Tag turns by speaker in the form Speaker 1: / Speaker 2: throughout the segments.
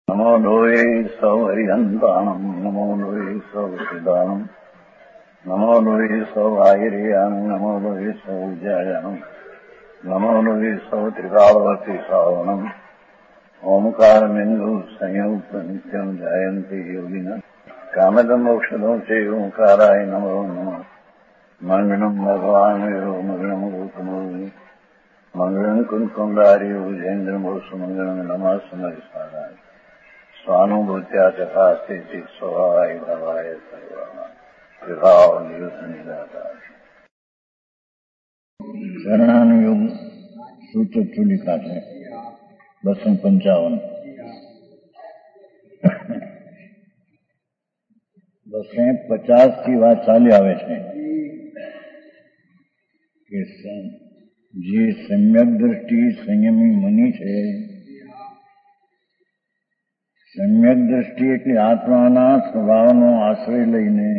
Speaker 1: નમો લોહે સૌ હરિહંતાણમ નમો લોહે સૌ સિદાનમ નમો લોહે સૌ આયર્યાણમ નમો લોહે સૌ જયાણમ નમો લોહે સૌ ત્રિકાળવતી શ્રાવણમ ઓમકારમિંદુ સંયુક્ત નિત્યમ જયંતિ યોગિના કામદમ ઔષધો છે ઓંકારાય નમો નમઃ મંગળમ ભગવાન વીરો મંગળમ ગૌતમોની મંગળમ કુંકુંડાર્યો જૈન્દ્રમોષ મંગળમ નમઃ સમરિસારાય સ્વાનુભૂત્યા તથા સ્થિતિ સ્વભાવાય ભવાય સર્વા વિભાવ નિયુદ્ધ નિરાકાર શરણાનુયોગ સૂત્ર ચુલિકા છે 255 250 થી વાત ચાલી આવે છે કે જે સમ્યક દ્રષ્ટિ સંયમી મની છે. સમ્યક દ્રષ્ટિ એટલે આત્માના સ્વભાવનો આશ્રય લઈને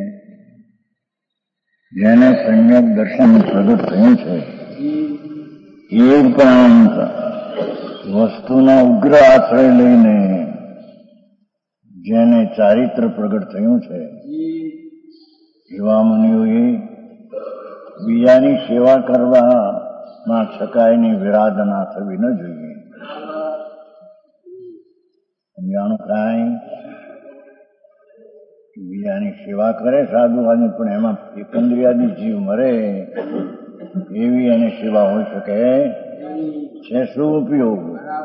Speaker 1: જેને સમ્યક દર્શન પ્રગટ થયું છે એ ઉપરાંત વસ્તુના ઉગ્ર આશ્રય લઈને જેને ચારિત્ર પ્રગટ થયું છે એવા મુનિઓએ બીજાની સેવા કરવામાં છકાયની વિરાધના થવી ન જોઈએ. સમજાણું કાંઈ બીજાની સેવા કરે સાધુઓની પણ એમાં એકંદ્રિયાદી જીવ મરે એવી એની સેવા હોઈ શકે છે. શું ઉપયોગ?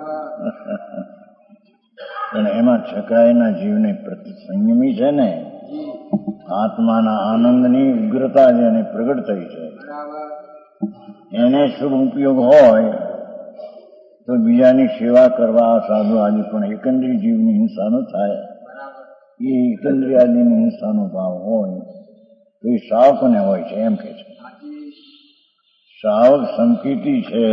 Speaker 1: પણ એમાં છકાયના જીવને પ્રતિ સંયમી છે ને આત્માના આનંદની ઉગ્રતા જેને પ્રગટ થઈ છે એને શુભ ઉપયોગ હોય તો બીજાની સેવા કરવા સાધુ આદિ પણ એકંદ્રી જીવની હિંસા ન થાય. એ એકંદ્રી આદિની હિંસાનો ભાવ હોય તો એ સાવકને હોય છે એમ કે છે. સાવક સંકિતી છે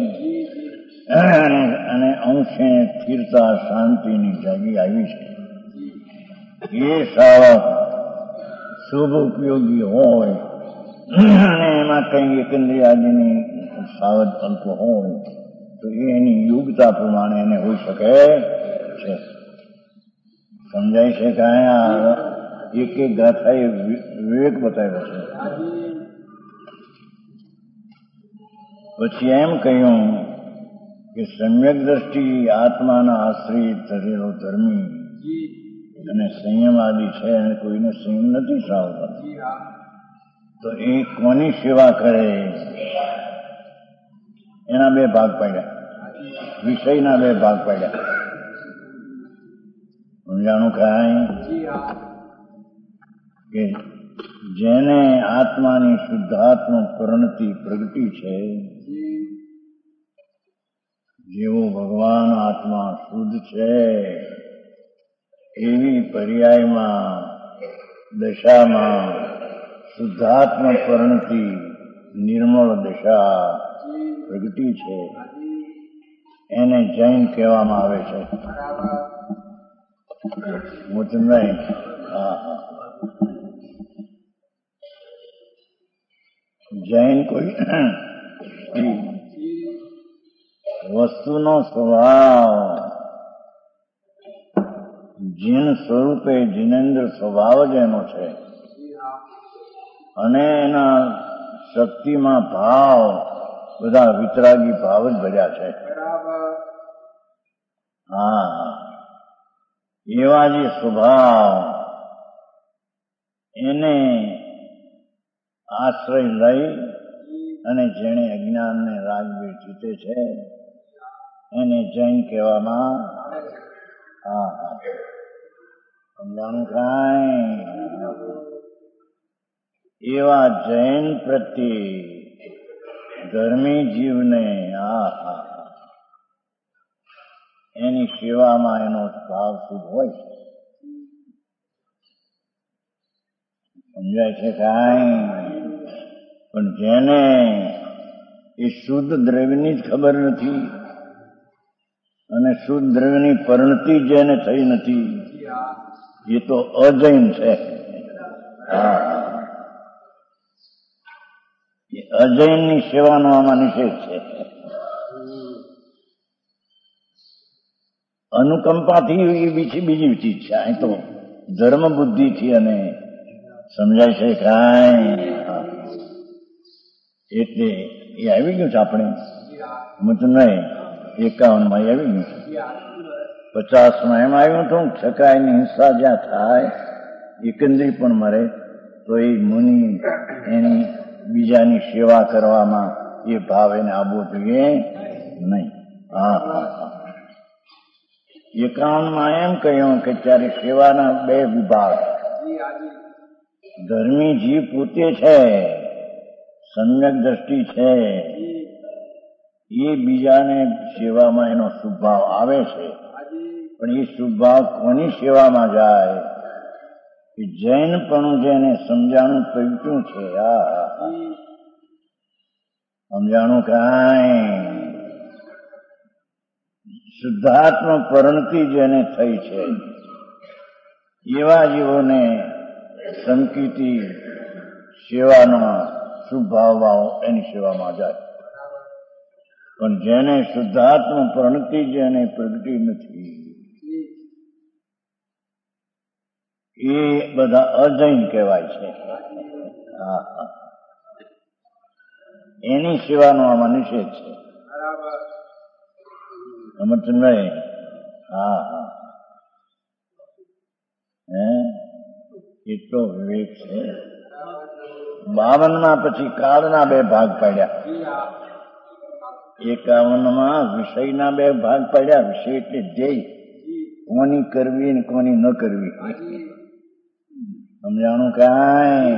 Speaker 1: અને અંશે સ્થિરતા શાંતિની જાગી આવી છે. એ સાવક શુભ ઉપયોગી હોય અને એમાં કંઈ એકંદ્રી આદિની સાવધ અલ્પ હોય તો એની યોગ્યતા પ્રમાણે એને હોઈ શકે છે. સમજાય છે કે અહીંયા એક એક ગાથાએ વિવેક બતાવ્યો છે. પછી એમ કહ્યું કે સમ્યક દ્રષ્ટિ આત્માના આશ્રિત થયેલો ધર્મી અને સંયમ આદિ છે અને કોઈને સંયમ નથી સાવતો તો એ કોની સેવા કરે એના બે ભાગ પાડ્યા, વિષયના બે ભાગ પાડ્યા. સમજાણું કાંઈ કે જેને આત્માની શુદ્ધાત્મ પરિણતિ પ્રગટી છે જેવો ભગવાન આત્મા શુદ્ધ છે એવી પર્યાયમાં દશામાં શુદ્ધાત્મ પરિણતિ નિર્મળ દશા પ્રગટી છે એને જૈન કહેવામાં આવે છે. મોચનભાઈ જૈન કોઈ વસ્તુનો સ્વભાવ જીન સ્વરૂપે જીનેન્દ્ર સ્વભાવ જ એનો છે અને એના શક્તિમાં ભાવ બધા વિતરાગી ભાવ જ ભર્યા છે. હા, એવા જે સ્વભાવ એને આશ્રય લઈ અને જેણે અજ્ઞાનને રાગભેર જીતે છે એને જૈન કહેવામાં સમજાણું કાંઈ એવા જૈન પ્રત્યે ધર્મી જીવને એની સેવામાં એનો ભાવ શુભ હોય છે. સમજાય છે કાંઈ? પણ જેને એ શુદ્ધ દ્રવ્યની જ ખબર નથી અને શુદ્ધ દ્રવ્યની પરિણતિ જેને થઈ નથી એ તો અજૈન છે. એ અજૈનની સેવાનો આમાં નિષેધ છે. અનુકંપાથી એ બીજી ચીજ છે. અહીં તો ધર્મ બુદ્ધિથી અને સમજાય છે કાંઈ. એટલે એ આવી ગયું છે આપણે મત નહીં 51 માં આવી ગયું છે. 50 માં એમ આવ્યું હતું છકાયની હિંસા જ્યાં થાય એકંદરી પણ મરે તો એ મુનિ એની બીજાની સેવા કરવામાં એ ભાવ એને આવવો જોઈએ નહીં. હા હા હા. 51 માં એમ કહ્યું કે ત્યારે સેવાના 2 વિભાગ. ધર્મી જીવ પોતે છે, સમ્યક દ્રષ્ટિ છે, એ બીજાને સેવામાં એનો સ્વભાવ આવે છે. પણ એ સ્વભાવ કોની સેવામાં જાય કે જૈનપણું જેને સમજાણું પૈટું છે. સમજાણું કાંઈ શુદ્ધાત્મ પરિણતિ જેને થઈ છે એવા જીવોને સંકિતી સેવાનો સ્વભાવ એની સેવામાં જાય. પણ જેને શુદ્ધાત્મ પરિણતિ જેને પ્રગટી નથી એ બધા અજૈન કહેવાય છે. એની સેવાનો આમાં નિષેધ છે. સમજ નહીં? હા હા. એટલો વિવેક છે. 52 માં પછી કાળના 2 ભાગ પાડ્યા. 51 માં વિષયના 2 ભાગ પાડ્યા. વિષય એટલે ધ્યેય, કોની કરવી ને કોની ન કરવી. સમજાણું કાંઈ?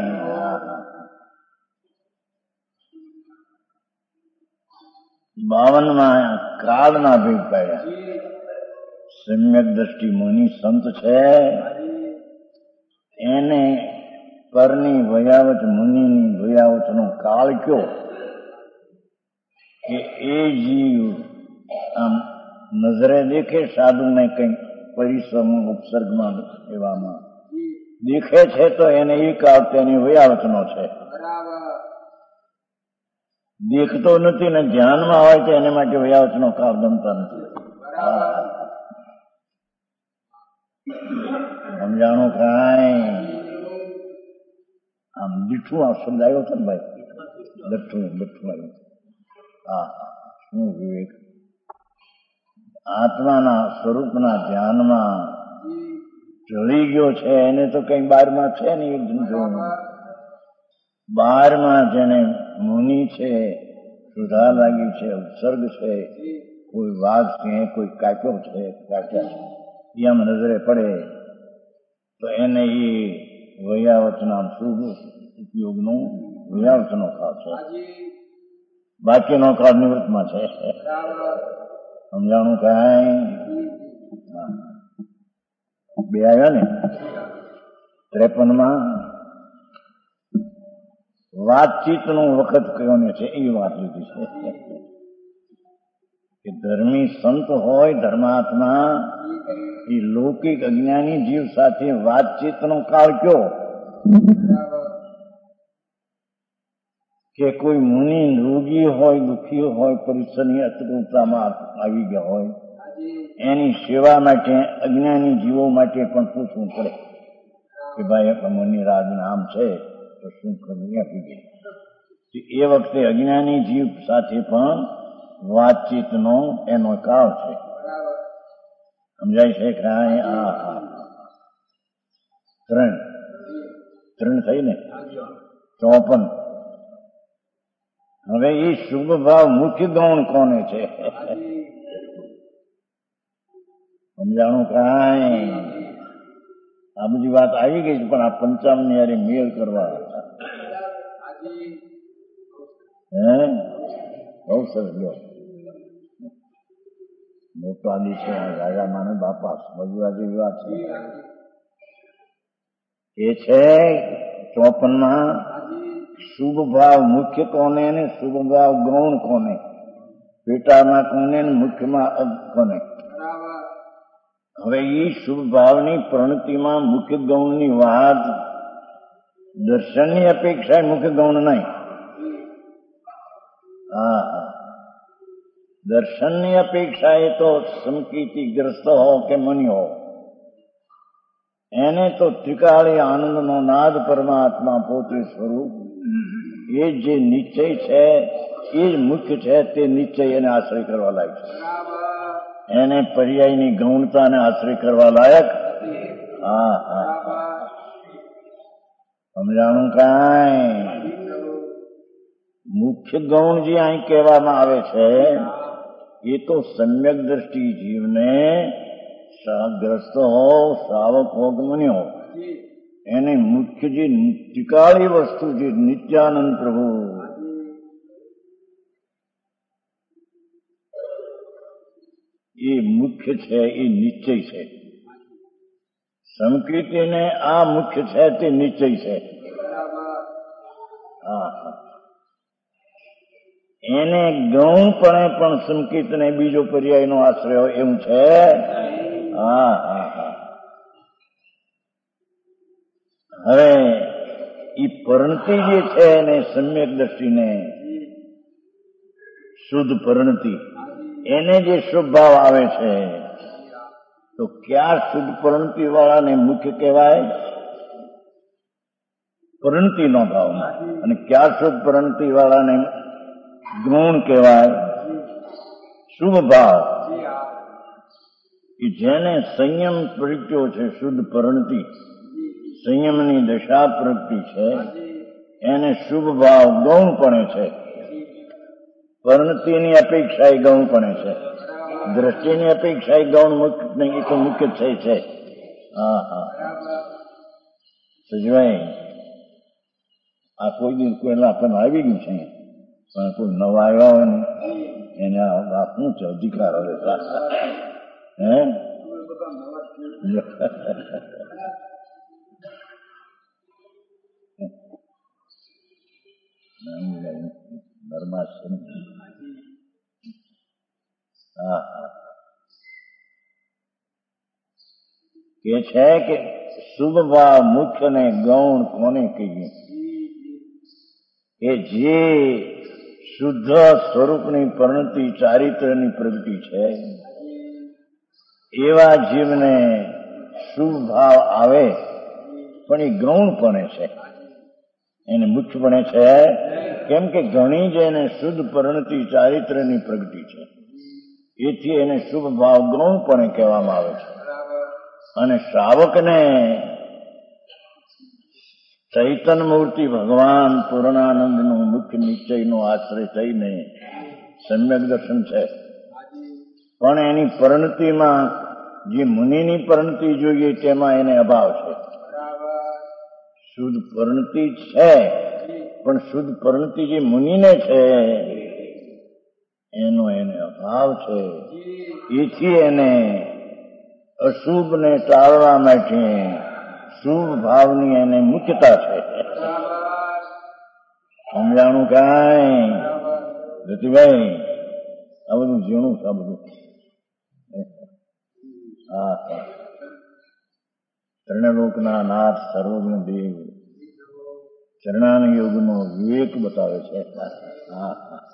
Speaker 1: 52 માં કાળના ભેદ પાડ્યા. સમ્યક દ્રષ્ટિ મુનિ સંત છે એને પરની વયાવત મુનિની વયાવતનો કાળ કયો કે એ જીવ આમ નજરે દેખે સાધુને કંઈક પરિશ્રમ ઉપસર્ગમાં એવામાં દેખે છે તો એને એ કાળ તેની વયાવતનો છે. દેખતો નથી ને ધ્યાનમાં હોય તો એને માટે વયાવતનો કાળ ગમતા નથી. સમજાણું કાંઈ? આમ દીઠું આ શબ્દ આવ્યો હતો ને ભાઈ, દઠું આવ્યું. હા, શું વિવેક! આત્માના સ્વરૂપના ધ્યાનમાં ઢળી ગયો છે એને તો કઈ બહારમાં છે નહીં. બહારમાં જેને મુનિ છે, સુધા લાગી છે, ઉત્સર્ગ છે, કોઈ વાઘ છે, કોઈ કાપ્યો છે, કાપ્યા છે, એ આમ નજરે પડે તો એને એ વયાવતના શુભ ઉપયોગનો વયાવતનો કાળ છે. બાકીનો કાળ નિવૃત્તમાં છે. સમજાણું કાંઈ? 2 આવ્યા ને. 53 માં વાતચીતનું વખત કયો ને છે એ વાત લીધી છે કે ધર્મી સંત હોય, ધર્માત્મા, એ લૌકિક અજ્ઞાની જીવ સાથે વાતચીતનો કાળ કયો કે કોઈ મુનિ રોગી હોય, દુઃખી હોય, પરિશ્રમની અતૃપ્તતામાં આવી ગયા હોય, એની સેવા માટે અજ્ઞાની જીવો માટે પણ પૂછવું પડે કે ભાઈ મુનિરાજ નામ છે તો શું કરવું આપી ગઈ. એ વખતે અજ્ઞાની જીવ સાથે પણ વાતચીતનો એનો કાળ છે. સમજાય છે કાંઈ? હા. 3 થઈ ને. 54. હવે એ શુભ ભાવ મુખ્ય ગૌણ કોને છે? સમજાણું કાંઈ? આ બધી વાત આવી ગઈ છે પણ આ 55 ની યારે મેળ કરવા બહુ સરસ. લો મોટો આદિ છે રાજા માને બાપા સમજવા જેવી વાત છે. એ છે 54 માં શુભ ભાવ મુખ્ય કોને ને શુભ ભાવ ગૌણ કોને, પેટામાં કોને ને મુખ્યમાં કોને. હવે એ શુભ ભાવની પ્રણતિમાં મુખ્ય ગૌણની વાત દર્શનની અપેક્ષા મુખ્ય ગૌણ નહીં. હા, દર્શનની અપેક્ષા એ તો સંકિતિગ્રસ્ત હો કે મુનિ હો, એને તો ત્રિકાળી આનંદનો નાદ પરમાત્મા પોતે સ્વરૂપ, એ જે નિશ્ચય છે એ જ મુખ્ય છે. તે નિશ્ચય એને આશ્રય કરવા લાયક છે. એને પર્યાયની ગૌણતાને આશ્રય કરવા લાયક. હા હા સમજાણું કાંઈ? મુખ્ય ગૌણ જે અહીં કહેવામાં આવે છે એ તો સમ્યક દ્રષ્ટિ જીવને ગ્રસ્ત હો, શ્રાવક હો કે મુનિ હો, એને મુખ્ય જે ત્રિકાળી વસ્તુ જે નિત્યાનંદ પ્રભુ, એ મુખ્ય છે, એ નિશ્ચય છે. સંકૃતિને આ મુખ્ય છે તે નિશ્ચય છે. હા એને ગૌણપણે પણ સંકિતને બીજો પર્યાયનો આશ્રય હોય એવું છે. હા હા હા હવે એ પરણતિ જે છે એને સમ્યક દ્રષ્ટિને શુદ્ધ પરણતિ, એને જે શુભ ભાવ આવે છે તો ક્યાં શુદ્ધ પરણતિ વાળાને મુખ્ય કહેવાય? પરણતિનો ભાવ. અને ક્યાં શુદ્ધ પરણતિ વાળાને ગૌણ કહેવાય? શુભ ભાવ. કે જેને સંયમ પ્રગટ્યો છે, શુદ્ધ પરણતિ સંયમની દશા પ્રગટી છે, એને શુભ ભાવ ગૌણપણે છે. પરણતિની અપેક્ષા એ ગૌણપણે છે. દ્રષ્ટિની અપેક્ષા એ ગૌણ મુખ્ય, એ તો મુખ્ય છે. હા હા સજવાય. આ કોઈ દિવસ કોઈ આપણને આવી ગયું છે, પણ કોઈ નવા આવ્યા હોય ને એને શું છે અધિકાર હવે હે ધર્માશ્રમ. હા હા કે છે કે શુભ ભાવ મુખ્ય ને ગૌણ કોને કહીએ? કે જે શુદ્ધ સ્વરૂપની પરણતિ ચારિત્રની પ્રગતિ છે એવા જીવને શુભ ભાવ આવે, પણ એ ગૌણપણે છે, એને મુખ્યપણે છે. કેમ કે ઘણી જ એને શુદ્ધ પરણતિ ચારિત્રની પ્રગતિ છે, એથી એને શુભ ભાવ ગૌણપણે કહેવામાં આવે છે. અને શ્રાવકને ચૈતન્ય મૂર્તિ ભગવાન પૂર્ણાનંદનું મુખ્ય નિશ્ચયનો આશ્રય થઈને સમ્યક દર્શન છે. પણ એની પરણતિમાં જે મુનિની પરણતિ જોઈએ તેમાં એને અભાવ છે. શુદ્ધ પરણતિ છે, પણ શુદ્ધ પરણતિ જે મુનિને છે એનો એને અભાવ છે. એથી એને અશુભને ટાળવા માટે શુભ ભાવની એને મુખ્યતા છે. સમજાણું કાંઈ રતિભાઈ? આ બધું ઝીણું છે. આ બધું હા ત્રણલોકના નાથ સર્વજ્ઞ દેવ ચરણાનુયોગનો વિવેક બતાવે છે. હા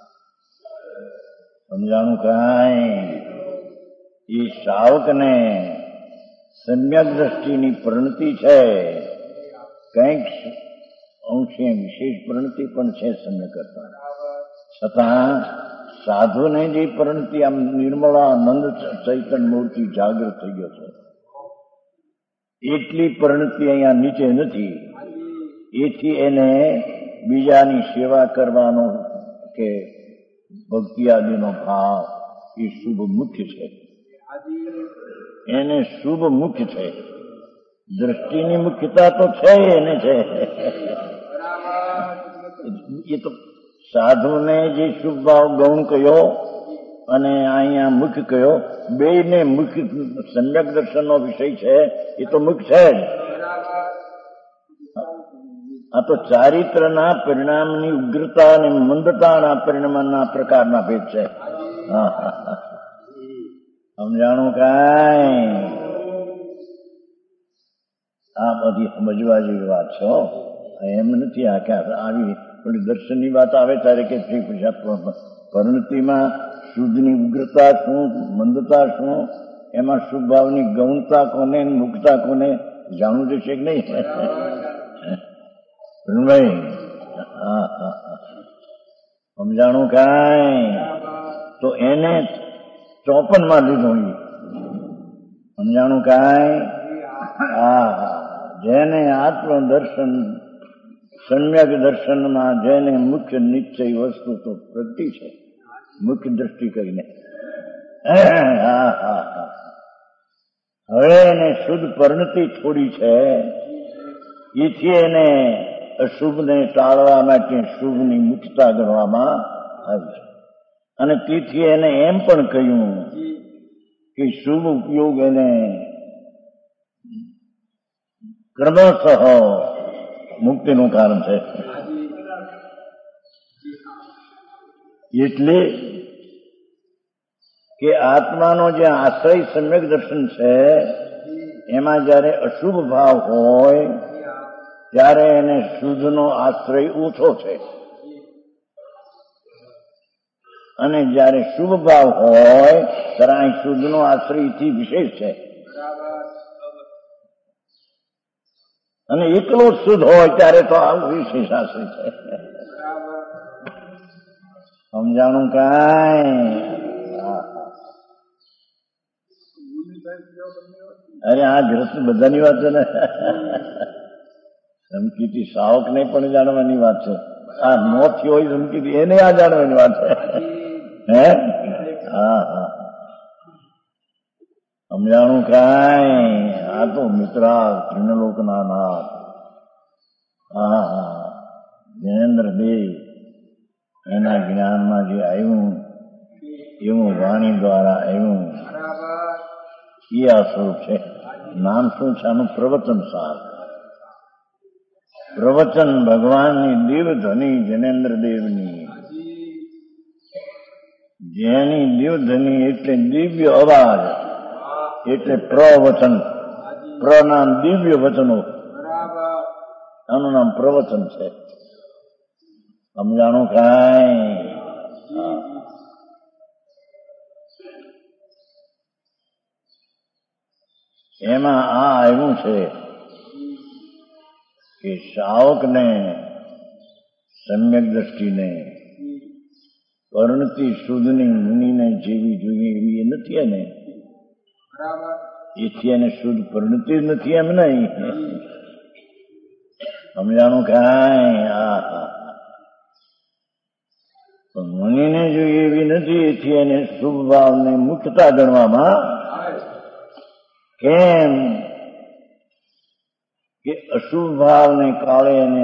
Speaker 1: સમજાણું કાંઈ? એ શ્રાવકને સમ્યક દ્રષ્ટિની પરણતિ છે, કંઈક અંશે વિશેષ પરણતિ પણ છે સમ્યક કરતા. છતાં સાધુને જે પરણતિ આમ નિર્મળાનંદ ચૈતન્ય મૂર્તિ જાગૃત થઈ ગયો છે, એટલી પરણતિ અહીંયા નીચે નથી. એથી એને બીજાની સેવા કરવાનો કે ભક્તિ આદિનો ભાવ એ શુભ મુખ્ય છે. એને શુભ મુખ્ય છે. દ્રષ્ટિની મુખ્યતા તો છે એને છે. એ તો સાધુને જે શુભ ભાવ ગૌણ કયો અને અહીંયા મુખ્ય કયો, બેયને મુખ્ય સમ્યક દર્શનનો વિષય છે, એ તો મુખ્ય છે જ. આ તો ચારિત્રના પરિણામની ઉગ્રતા અને મંદતાના પરિણામના પ્રકારના ભેદ છે. સમજાણું કાંઈ? આ બધી સમજવા જેવી વાત છે. એમ નથી આ કે આવી દર્શનની વાત આવે ત્યારે કે પરણતિમાં શુદ્ધની ઉગ્રતા શું, મંદતા શું, એમાં શુભ ભાવની ગૌણતા કોને, મુક્તા કોને જાણવું જશે કે નહીં? ભાઈ સમજાણું કાંઈ તો એને 54 માં લીધું. સમજાણું કાંઈ? જેને આત્મદર્શન સમ્યક દર્શનમાં જેને મુખ્ય નિશ્ચય વસ્તુ તો પ્રગતિ છે, મુખ્ય દ્રષ્ટિ કરીને. હવે એને શુદ્ધ પરિણતિ થોડી છે, એથી એને અશુભને ટાળવા માટે શુભની મુક્તતા ગણવામાં આવી છે. અને તેથી એને એમ પણ કહ્યું કે શુભ ઉપયોગ એને ક્રમશઃ મુક્તિનું કારણ છે. એટલે કે આત્માનો જે આશ્રય સમ્યક દર્શન છે એમાં જયારે અશુભ ભાવ હોય ત્યારે એને શુદ્ધનો આશ્રય ઓછો છે, અને જયારે શુભ ભાવ હોય ત્યારે અહીં શુદ્ધનો આશ્રયથી વિશેષ છે. અને એકલો જ શુદ્ધ હોય ત્યારે તો આ વિશેષ આશ્રય છે. સમજાણું કાંઈ? અરે આ ગ્રસ્ત બધાની વાત છે ને, ધમકીથી સાવક ને પણ જાણવાની વાત છે. આ નો થયો હોય ધમકીથી એને આ જાણવાની વાત છે. હે સમજાણું કાંઈ? આ તો મિત્રા ત્રિનલોકના નાથ જ્ઞાનેન્દ્ર દેવ એના જ્ઞાનમાં જે આવ્યું એવું વાણી દ્વારા આવ્યું એ આ સ્વરૂપ છે. નામ શું છે આનું? પ્રવચન સાર. પ્રવચન ભગવાનની દિવ્યધ્વનિ જનેન્દ્ર દેવની, જેની દિવ્યધ્વનિ એટલે દિવ્ય અવાજ, એટલે પ્રવચન. પ્રનામ દિવ્ય વચનો, આનું નામ પ્રવચન છે. સમજાણું કાંઈ? એમાં આ આવ્યું છે કે શાવકને સમ્યક દ્રષ્ટિને પરિણતિ શુદ્ધની મુનિને જેવી જોઈએ એવી એ નથી. એને એથી એને શુદ્ધ પરિણતિ જ નથી એમ નહીં. સમજાણું કાંઈ? મુનિને જોઈએ એવી નથી, એથી એને શુભ ભાવને મુક્તતા ગણવામાં. કેમ કે અશુભ ભાવને કાળે એને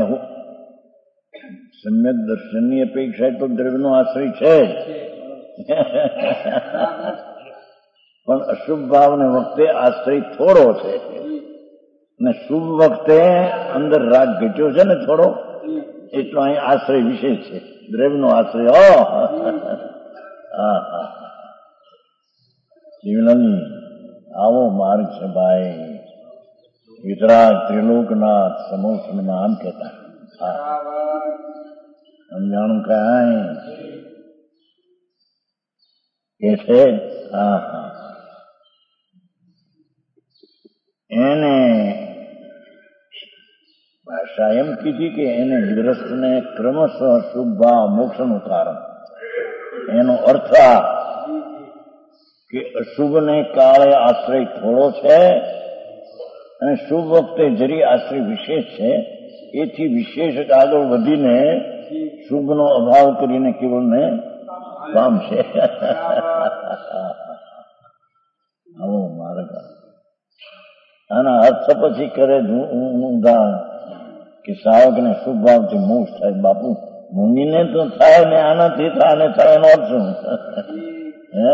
Speaker 1: સમ્યક દર્શનની અપેક્ષા તો દ્રવ્યનો આશ્રય છે જ, પણ અશુભ ભાવને વખતે આશ્રય થોડો છે, અને શુભ વખતે અંદર રાગ ઘટ્યો છે ને થોડો, એટલો અહીં આશ્રય વિશેષ છે, દ્રવ્યનો આશ્રય. જીવનની આવો માર્ગ છે ભાઈ. વિતરાગ ત્રિલોકનાથ સમોસનમાં આમ કહેતા. સમજાણું કાંઈ? કે છે એને ભાષા એમ કીધી કે એને ગ્રસ્તને ક્રમશઃ શુભ ભાવ મોક્ષનું કારણ. એનો અર્થ આ કે અશુભને કાળે આશ્રય થોડો છે, અને શુભ વખતે જરી આશ્રય વિશેષ છે. એથી વિશેષ આગળ વધીને શુભનો અભાવ કરીને કેવળને પામશે. આવો માર્ગ. આના અર્થ પછી કરે ઊંધા કે સાવકને શુભ ભાવથી મોક્ષ થાય. બાપુ મુનિને તો થાય ને આનાથી થાય ને થાય, એનો અર્થ શું? હે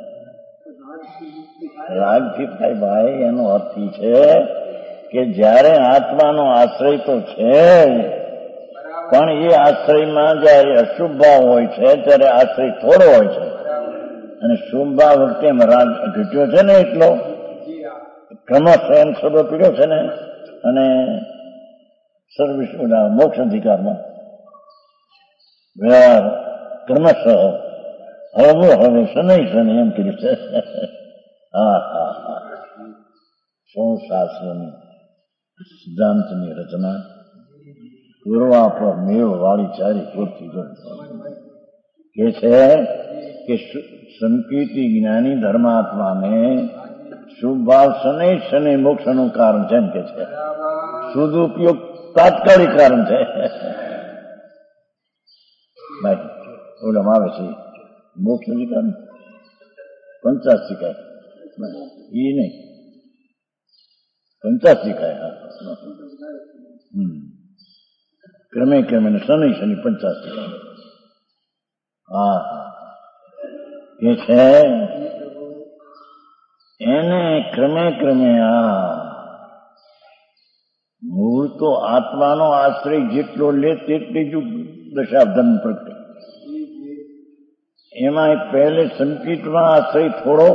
Speaker 1: રાગથી થાય ભાઈ. એનો અર્થ છે કે જયારે આત્માનો આશ્રય તો છે, પણ એ આશ્રયમાં જયારે અશુભ ભાવ હોય છે ત્યારે આશ્રય થોડો હોય છે, અને શુભ ભાવ વખતે રાગ ઘટ્યો છે ને એટલો ક્રમશ એમ સદો પીડ્યો છે ને, અને સર્વિસના મોક્ષ અધિકારમાં વ્યવહાર ક્રમશ હળવો હવે શનૈ શનિ એમ કીધું છે. હા હા હા. સૌ શાસ્ત્રોની સિદ્ધાંતની રચના પૂર્વાપર મેવ વાળી ચારી પૂરતી કે છે કે સંકિતિ જ્ઞાની ધર્માત્માને શુભ ભાવ શનૈ શનિ મોક્ષનું કારણ છે એમ કે છે. સદુપયોગ તાત્કાલિક કારણ છે. ઓલામાં આવે છે મોક્ષ કારણ 50 શીખાય એ નહીં 50 શીખાય. હા ક્રમે ક્રમે શનિ શનિ 50 શીખાય. હા કે છે એને ક્રમે ક્રમે મૂળ તો આત્માનો આશ્રય જેટલો લે તેટલી જ દશાબ્દન પ્રગટે. એમાં પહેલે સંકિતમાં આશ્રય થોડો,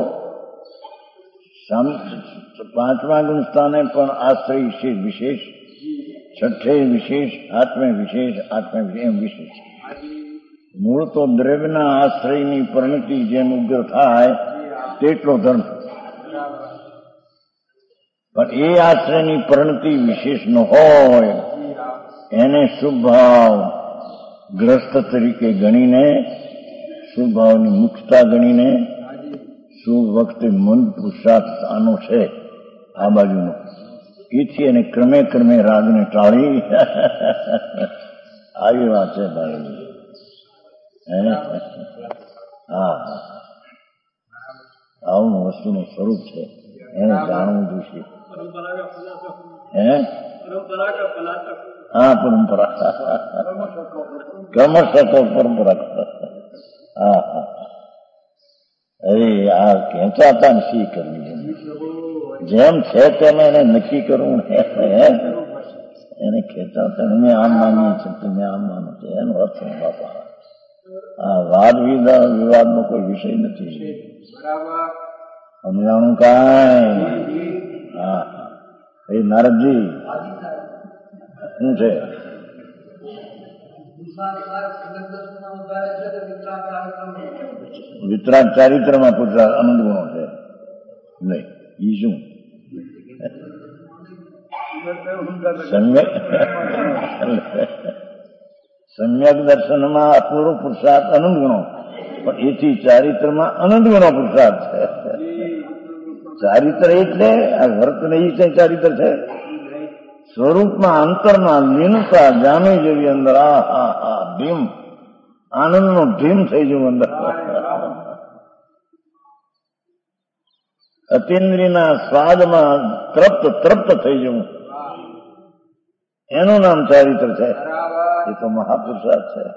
Speaker 1: 5મા ગુણ સ્થાને પણ આશ્રય વિશેષ, 6 વિશેષ, 8 વિશેષ, 8 એમ વિશેષ. મૂળ તો દ્રવ્યના આશ્રયની પરિણતિ જેમ ઉગ્ર થાય તેટલો ધર્મ, પણ એ આશ્રયની પરિણતિ વિશેષ ન હોય એને શુભ ભાવ ગ્રસ્ત તરીકે ગણીને, શુભ ભાવની મુક્તતા ગણીને શુભ વખતે મન પુરુષાર્થ આનો છે આ બાજુનો, એથી એને ક્રમે ક્રમે રાગને ટાળી આવી વાત છે ભાઈ. હા આવું વસ્તુનું સ્વરૂપ છે, એને જાણવું જોઈશે. હા પરંપરા ક્રમશઃ પરંપરા. હા હા અરે આ ખેંચાતા ને શી કરવી, જેમ છે તેમ એને નક્કી કરવું. એને ખેંચાતા મેં આમ માનીએ છે તમે આમ માનો છો એનો અર્થ નહીં બાપા. આ વાદ વિવાદનો કોઈ વિષય નથી. સમજાણું કાંઈ. હા એ નારદજી શું છે? વિતરાગ ચારિત્રમાં પુરુષાર્થ આનંદ ગુણો છે નહીં. ઈ શું સમ્યક દર્શનમાં અપૂર્વ પુરુષાર્થ અનંત ગુણો, પણ એથી ચારિત્રમાં અનંત ગુણો પુરુષાર્થ છે. ચારિત્ર એટલે આ વર્ત નહીં છે, ચારિત્ર છે સ્વરૂપમાં અંતરમાં લીનતા જામી જેવી અંદર. આ ભીમ આનંદનો ભીમ થઈ જવું અંદર. અતિન્દ્રિયના સ્વાદમાં તૃપ્ત થઈ જવું, એનું નામ ચારિત્ર છે. એ તો મહાપુરુષાર્થ છે.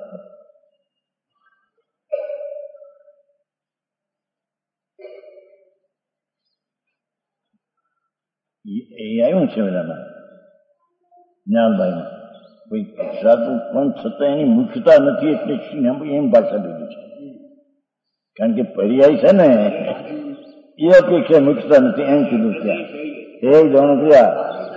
Speaker 1: એ આવ્યું છે બધામાં જ્ઞાનભાઈમાં કોઈ પુરુષાર્થ પણ છતાં એની મુખ્યતા નથી એટલે એમ ભાષા લીધી છે. કારણ કે પર્યાય છે ને એ અપેક્ષા મુખ્યતા નથી એમ કીધું ત્યાં. એ જાણો થયા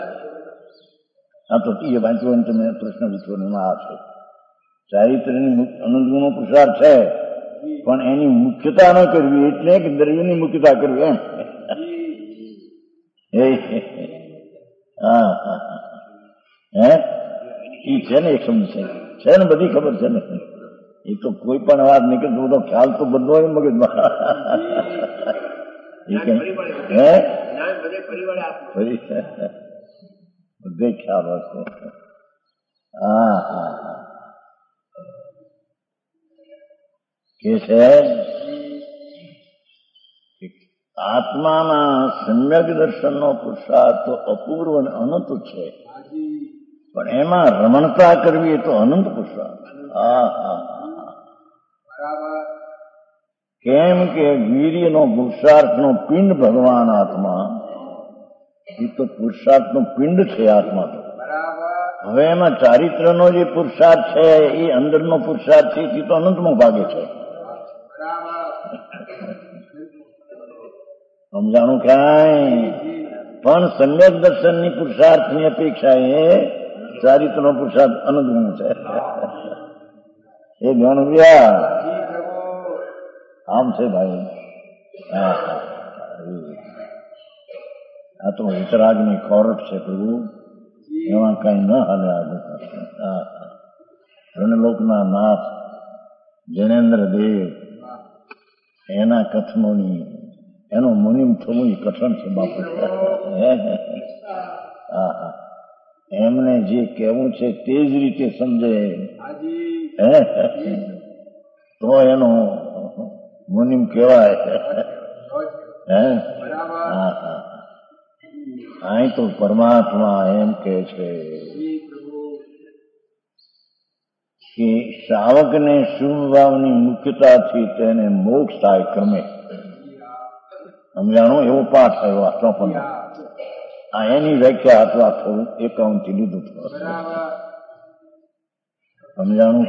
Speaker 1: આ તો એ વાંચવો તમે પ્રશ્ન પૂછવાનો આ છે. ચારિત્રની અનંત ગુણો પુરુષાર્થ છે, પણ એની મુખ્યતા ન કરવી એટલે કે દ્રવ્યની મુખ્યતા કરવી એમ. હા હે ઈ છે ને એક સમજ છે ને બધી ખબર છે ને. એ તો કોઈ પણ વાત નીકળતો બધો ખ્યાલ તો બધો હોય મગજમાં. બધે ખ્યાલ હશે. હા હા હા કે છે આત્માના સમ્યક દર્શનનો પુરુષાર્થ તો અપૂર્વ અને અનંત છે, પણ એમાં રમણતા કરવી એ તો અનંત પુરુષાર્થ. હા હા કેમ કે વીર્યનો પુરુષાર્થનો પિંડ ભગવાન આત્મા, એ તો પુરુષાર્થનો પિંડ છે આત્મા તો. હવે એમાં ચારિત્રનો જે પુરુષાર્થ છે એ અંદરનો પુરુષાર્થ છે એ તો અનંતમાં ભાગે છે. સમજાણું કાંઈ. પણ સમ્યક દર્શનની પુરુષાર્થની અપેક્ષા એ ચારિત્રનો પુરુષાર્થ અનંત ગુણ છે. એ જાણવું ગયા. આમ છે ભાઈ. આ તો વિતરાગની ખોરટ છે પ્રભુ, એમાં કઈ ન હાલે. ઋણલોકના નાથ જૈનેન્દ્ર દેવ એના કથનોની એનો મુનિમ થવું કઠણ છે બાપુ. એમને જે કહેવું છે તે જ રીતે સમજે તો એનો મુનિમ કહેવાય. અહીં તો પરમાત્મા એમ કે છે કે શ્રાવકને શુભ ભાવની મુખ્યતાથી તેને મોક્ષ થાય ક્રમે. સમજાણો એવો પાઠ થયો આ 54. આ એની વ્યાખ્યા અથવા થોડું 51 થી લીધું. સમજાણું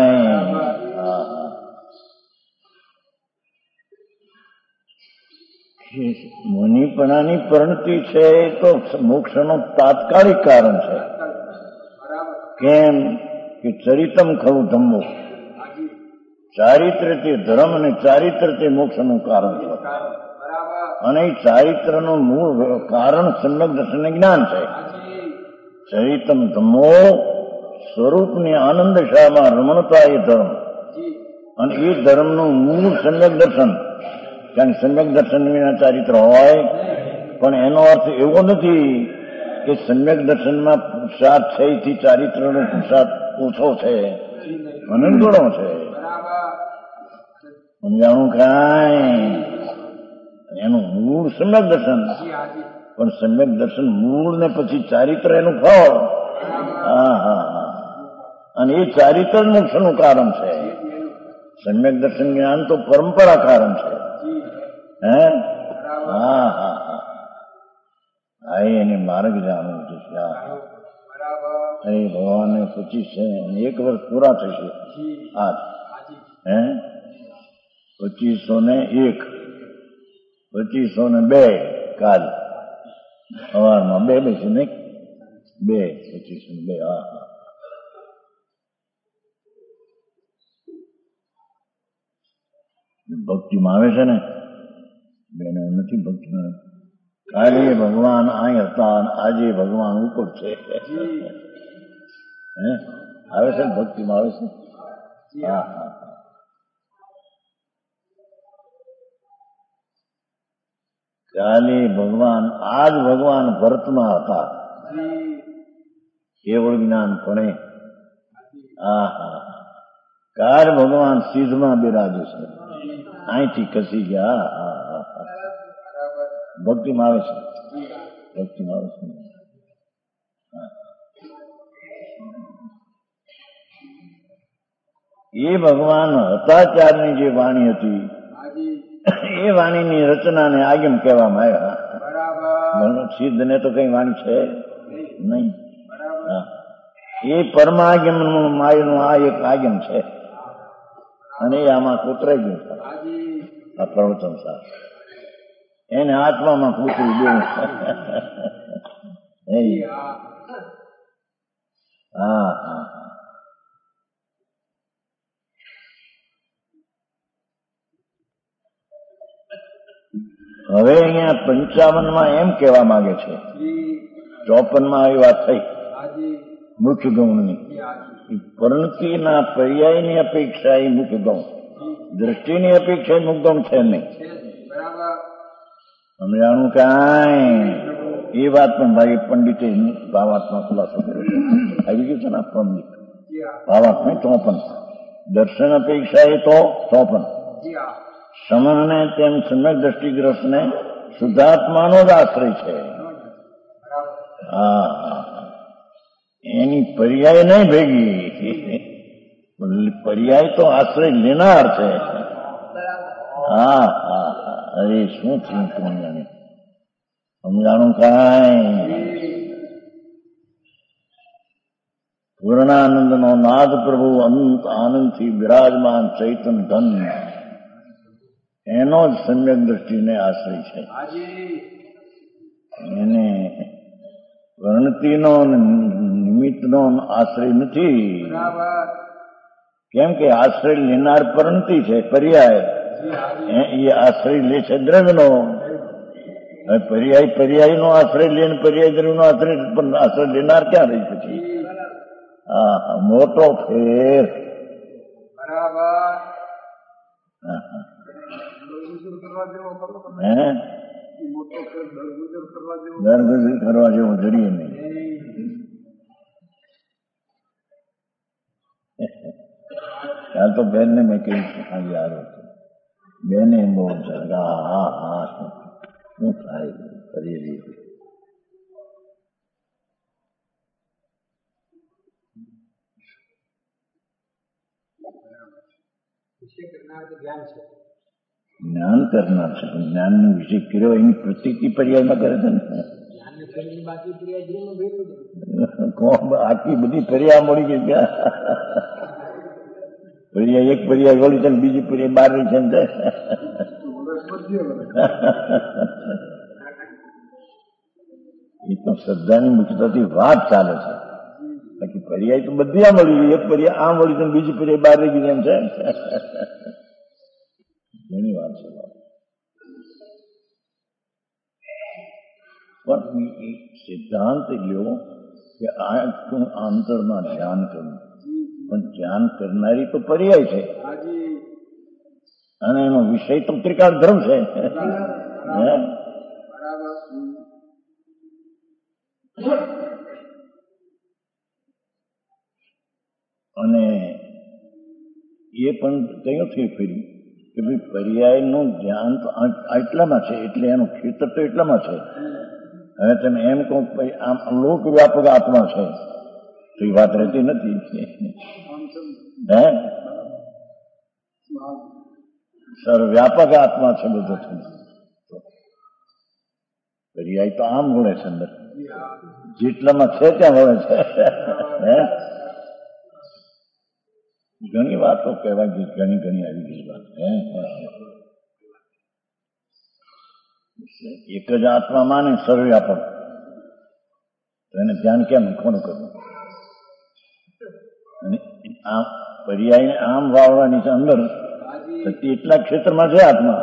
Speaker 1: કાંઈ? મુનિપણાની પરિણતિ છે તો મોક્ષનો તાત્કાલિક કારણ છે. કેમ કે ચરિતમ ખરું ધમ્મો, ચારિત્રથી ધર્મ અને ચારિત્રથી મોક્ષનું કારણ છે. અને એ ચારિત્રનું મૂળ કારણ સમ્યક દર્શન જ્ઞાન છે. ચરિતમ ધમ્મો સ્વરૂપની આનંદ શામાં રમણતા એ ધર્મ, અને એ ધર્મનું મૂળ સમ્યક દર્શન. કારણ સમ્યક દર્શન વિના ચારિત્ર હોય, પણ એનો અર્થ એવો નથી કે સમ્યક દર્શનમાં પુરુષાર્થ છે થી ચારિત્રનો પુરુષાર્થ ઓછો છે, અનંત ગણો છે. સમજાણું કાંઈ? એનું મૂળ સમ્યક દર્શન, પણ સમ્યક દર્શન મૂળ ને પછી ચારિત્ર એનું ફળ. અને એ ચારિત્ર મોક્ષનું કારણ છે. સમ્યક દર્શન જ્ઞાન તો પરંપરા કારણ છે. એને માર્ગ જાણવું છે. અરે ભગવાનને 25 છે અને 1 વર્ષ પૂરા થશે આજ. 2501, 2502 કાલ સવારમાં 2 બેસી નહીં 2, 2502. ભક્તિમાં આવે છે ને બેને નથી ભક્તિમાં. કાલે ભગવાન અહીં હતા અને આજે ભગવાન ઉપર છે. આવે છે ને ભક્તિમાં આવે છે. કાલે ભગવાન, આજ ભગવાન ભરતમાં હતા. કેવળ જ્ઞાન ભણે. કાલ ભગવાન સિદ્ધમાં બિરાજે છે. અહીંથી ખસી ગયા. ભક્તિમાં આવે છે. ભક્તિમાં આવે છે. એ ભગવાન હતા ત્યારની જે વાણી હતી એ વાણીની રચનાને આગમ કહેવામાં આવ્યા. સિદ્ધને તો કઈ વાણી છે નહીં. એ પરમાગમ માયનું આ એક આગમ છે અને એ આમાં કોતરાઈ ગયું છે. આ પ્રવચન સાર એને આત્મામાં કૂતરી દેવું. હવે અહીંયા 55 એમ કહેવા માંગે છે, 54 આવી વાત થઈ મુખ્ય ગૌણની. પરિણતિના પર્યાયની અપેક્ષા એ મુખ્ય ગૌણ, દ્રષ્ટિની અપેક્ષા મુખ્ય ગૌણ છે નહીં. સમજાણું કાંઈ? એ વાત પણ ભાઈ પંડિતે ભાવાત્મા ખુલાસો કર્યો છે. આવી ગયું છે ને પંડિત ભાવાત્મા 54. દર્શન અપેક્ષા એ તો 54. સમનને તેમ સમ્યક દ્રષ્ટિગ્રસ્તને શુદ્ધાત્માનો જ આશ્રય છે. એની પર્યાય નહીં ભેગી, પર્યાય તો આશ્રય લેનાર છે. અરે શું થયું તમને સમજાણું કાંઈ? પૂર્ણાનંદ નો નાદ પ્રભુ અનંત આનંદથી બિરાજમાન ચૈતન ધન એનો જ સમ્યક દ્રષ્ટિને આશ્રય છે. એને વર્ણતિનો નિમિત્તનો આશ્રય નથી. કેમ કે આશ્રય લેનાર પરિણતિ છે, પર્યાય. એ આશ્રય લે છે દ્રવ્યનો. પર્યાય નો આશ્રય લે ને પર્યાય દ્રવ્ય નો આશ્રય લેનાર ક્યાં રહી પછી? હા, મોટો ફેર. દરગુજર કરવા જેવો જડીએ નહીં. કાલ તો બેન ને મેં કહ્યું આજે આવ્યો હતો. બેને બહુ હા શું થાય કરી દીધું. જ્ઞાન કરનાર છે પણ જ્ઞાન નો વિષય કર્યો એની પ્રતિક્રિ પર્યાયમાં કરે છે ને. આખી બધી પર્યાય મળી ગઈ ત્યાં. પર્યાય એક પર્યાય વળી છે ને બીજી પર્યાય બહાર રહી છે ને. એ તો શ્રદ્ધાની મુક્તતાથી વાત ચાલે છે. બાકી પર્યાય તો બધી આ મળી ગઈ. એક પર્યાય આ મળી છે બીજી પર્યાય બહાર રહી ગઈ એમ છે. ઘણી વાત છે. પણ સિદ્ધાંત લ્યો કે આ અંતરમાં ધ્યાન કરવું. પણ ધ્યાન કરનારી તો પર્યાય છે અને એનો વિષય તો ત્રિકાળ ધર્મ છે. અને એ પણ કયો થઈ ફરી કે ભાઈ પર્યાય નું ધ્યાન તો આટલામાં છે એટલે એનું ખેતર તો એટલામાં છે. હવે તમે એમ કહો આમ લોક વ્યાપક આત્મા છે તો એ વાત રહેતી નથી. હે સર્વવ્યાપક આત્મા છે બધો. પર્યાય તો આમ વળે છે અંદર જેટલામાં છે ત્યાં વળે છે. હે ઘણી વાતો કહેવાય ગઈ, ઘણી આવી ગઈ વાત. એક જ આત્મા માને સર્વવ્યાપક તો એને ધ્યાન કેમ કોનું કરવું? અને આમ પર્યાય આમ વાવવાની છે અંદર એટલા ક્ષેત્રમાં છે આત્મા.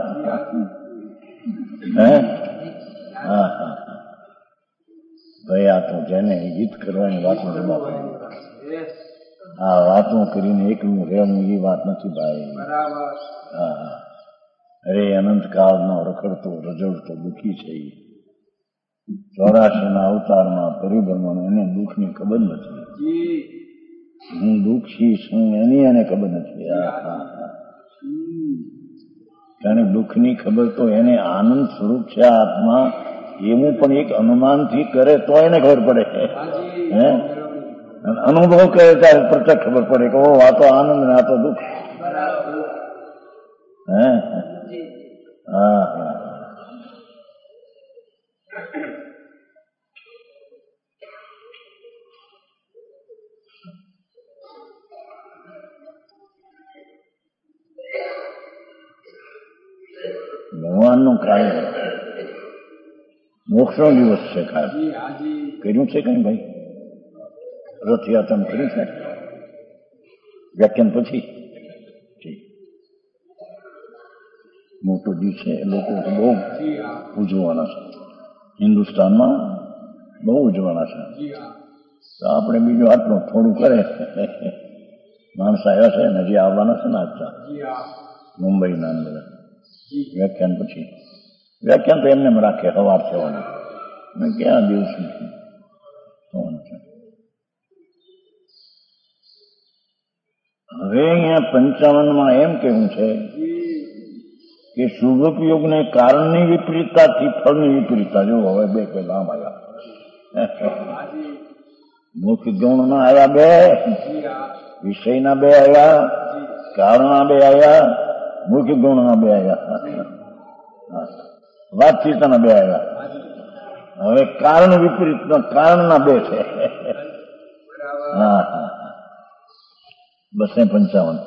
Speaker 1: હે હા ભાઈ આ તો જેને હિત કરવાની વાતો આ વાતો કરીને એકલું રહેવું એ વાત નથી ભાઈ. હા અરે અનંતકાળનો રખડતો રજડતો દુઃખી છે. 84 અવતારમાં પરિભ્રમણ એને દુઃખની ખબર નથી. હું દુઃખી છું એની એને ખબર નથી. કારણ દુઃખની ખબર તો એને આનંદ સ્વરૂપ છે આત્મા એવું પણ એક અનુમાનથી કરે તો એને ખબર પડે. હે અનુભવ કરે ત્યારે પ્રત્યક્ષ ખબર પડે કે ઓ આ તો આનંદ ને આ તો દુઃખ. હે હા ભગવાનનું કાર્ય મોક્ષનો દિવસ છે. કર્યું છે કઈ ભાઈ? રથયાત્રા કર્યું છે વ્યાખ્યાન પછી? મોટો દિવસ છે. લોકો બહુ ઉજવવાના છે. હિન્દુસ્તાનમાં બહુ ઉજવવાના છે. તો આપણે બીજું આટલું થોડું કરે. માણસ આવ્યા છે ને હજી આવવાના છે ને આજતા મુંબઈના અંદર વ્યાખ્યાન પછી. વ્યાખ્યાન તો એમને રાખે સવાર થવાનું. ક્યાં દિવસ થવાનું છે. હવે અહીંયા 55માં એમ કેવું છે કે શુભોપયોગને કારણની વિપરીતતાથી ફળની વિપરીતતા. જો હવે બે પેલા આમ આવ્યા. મુખ્ય ગુણના આવ્યા બે, વિષયના બે આવ્યા, કારણના બે આવ્યા, મુખ્ય ગુણના બે આવ્યા, વાતચીતના બે આવ્યા. હવે કારણ વિપરીતના કારણના બે છે. હા 255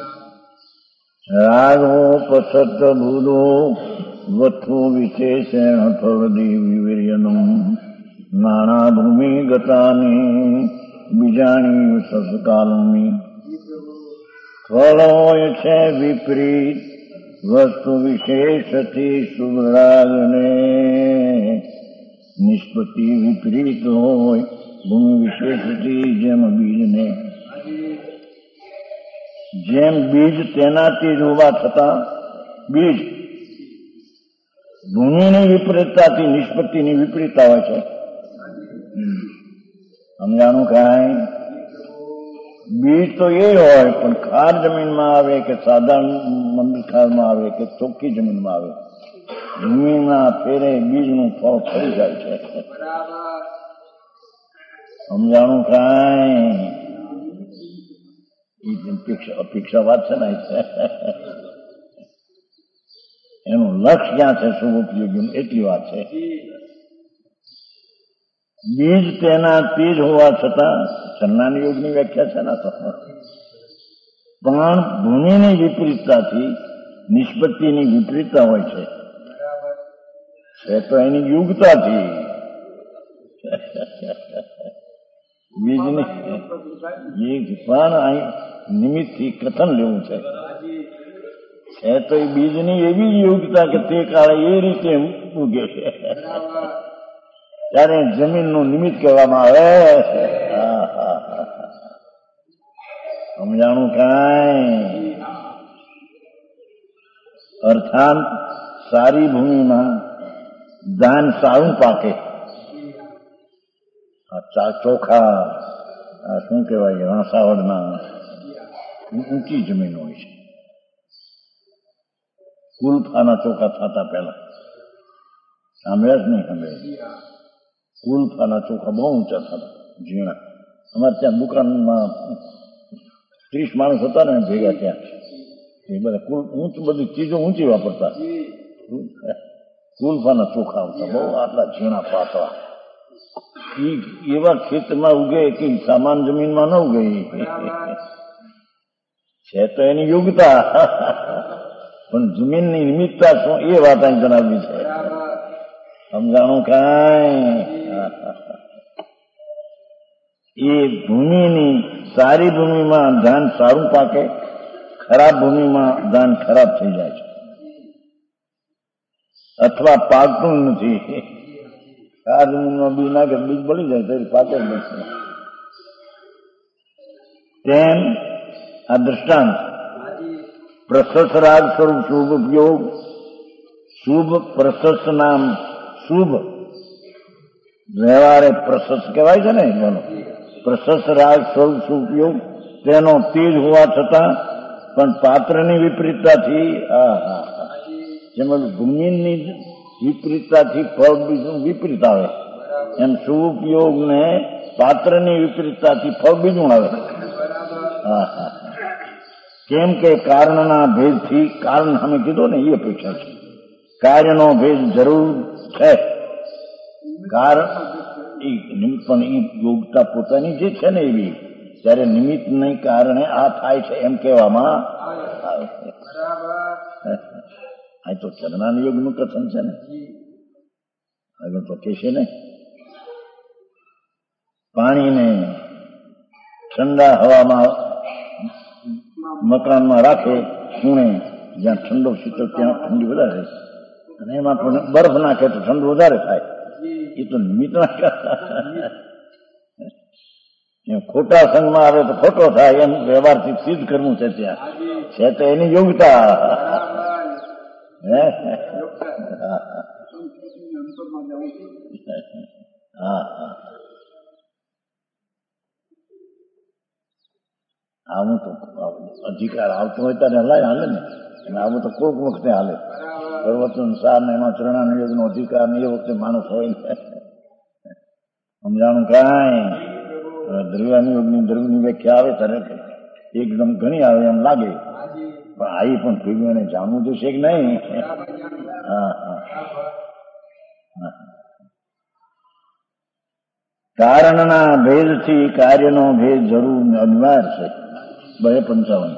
Speaker 1: રાગો પસત ભૂલો વથુ વિશેષણ ફળદી વિવીર્યનું નાણા ભૂમિ ગતાની બીજાણી સસકાલની ફળો છે વિપરીત વસ્તુ વિશેષથી શુભ રાગને નિષ્પત્તિ વિપરીત હોય ભૂમિ વિશેષથી જેમ બીજને જેમ બીજ તેનાથી જ ઉભા થતા બીજ ભૂમિની વિપરીતતાથી નિષ્પત્તિની વિપરીતતા હોય છે. સમજાણું કાંઈ? બીજ તો એ હોય પણ ખાર જમીનમાં આવે કે સાધારણ મંદિર ખારમાં આવે કે ચોખ્ખી જમીનમાં આવે, જમીનના ફેરે બીજનું ફળ ફરી જાય છે. સમજાણું કાંઈ? અપેક્ષા વાત છે ને, એનું લક્ષ્ય ક્યાં છે શુભ ઉપયોગી, એટલી વાત છે. બીજ તેનાથી જ હોવા છતાં ચંદ્રનાન યોગની વ્યાખ્યા છે ને, તો પણ ભૂમિની વિપરીતતાથી નિષ્પત્તિની વિપરીતતા હોય છે તો એની યુગતાથી બીજની પણ અહીં નિમિત્તથી કથન લેવું છે તો એ બીજની એવી યોગ્યતા કે તે કાળે એ રીતે ઉગે છે ત્યારે જમીનનું નિમિત્ત કહેવામાં આવે. સમજાણું કાંઈ? અર્થાત સારી ભૂમિમાં ધાન સારું પાકે. ચોખા શું કહેવાય, રાસાવડના ઊંચી જમીન હોય છે. કુલફાના ચોખા થતા પહેલા સાંભળ્યા જ નહીં સાંભળ્યા? કુલફાના ચોખા બહુ ઊંચા થતા, ઝીણા. અમારે ત્યાં દુકાનમાં 30 માણસ હતા ને ભેગા, ત્યાં એ બધા બધી ચીજો ઊંચી વાપરતા. કુલફાના ચોખા આવતા બહુ આટલા ઝીણા પાતળા. એવા ખેતરમાં ઉગે કે સામાન જમીનમાં ન ઉગે છે તો એની યોગ્યતા, પણ જમીનની નિમિત્તતા શું એ વાત અહીં જણાવવી છે. સમજાણું કાંઈ? એ ભૂમિની સારી ભૂમિમાં ધાન સારું પાકે, ખરાબ ભૂમિમાં ધાન ખરાબ થઈ જાય છે અથવા પાકતું નથી. આ જમીનમાં બીજ નાખે બીજ બળી જાય તો પાકે જ નથી. તેમ આ દ્રષ્ટાંત પ્રશસ્ત રાગ સ્વરૂપ શુભ ઉપયોગ, શુભ પ્રશસ્ત નામ શુભ વ્યવહારે પ્રશસ્ત કહેવાય છે ને, બોલો પ્રશસ્ત રાગ સ્વરૂપ શુભ ઉપયોગ તેનો તેજ હોવા છતાં પણ પાત્રની વિપરીતતાથી જેમ ભૂમિની વિપરીતતાથી ફળ બીજું વિપરીત આવે એમ શુભ ઉપયોગ ને પાત્રની વિપરીતતાથી ફળ બીજું આવે. કેમ કે કારણના ભેદથી, કારણ અમે કીધું ને એ અપેક્ષા છે, કાર્યનો ભેદ જરૂર છે. કારણ પણ એ યોગતા પોતાની જે છે ને એવી, ત્યારે નિમિત્ત નહીં કારણે આ થાય છે એમ કહેવામાં આવે છે. આ તો ચંદ્રનાન યોગનું કથન છે ને, હવે તો કે છે ને પાણીને ઠંડા હવામાં મકાનમાં રાખે ખૂણે, જ્યાં ઠંડો શીતળ ત્યાં ઠંડી વધારે, અને એમાં પણ બરફ નાખે તો ઠંડુ વધારે થાય. એ તો નિમિત્ત એમ ખોટા સંગમાં આવે તો ખોટો થાય, એમ વ્યવહારથી સિદ્ધ કરવું છે ત્યાં છે તો એની યોગ્યતા. આવું તો અધિકાર આવતો હોય ત્યારે હલાય હાલે ને, અને આવું તો કોઈક વખતે હાલે. પ્રવચન સાર ને એમાં ચરણાન યોગનો અધિકાર ને એ વખતે માણસ હોય ને. સમજાણું કાંઈ? દ્રવ્યાન યોગની દ્રવ્યની વ્યાખ્યા આવે ત્યારે એકદમ ઘણી આવે એમ લાગે, પણ આવી પણ ભેગું એને જાણવું તો છે કે નહીં? કારણના ભેદથી કાર્યનો ભેદ જરૂર અનિવાર્ય છે. 255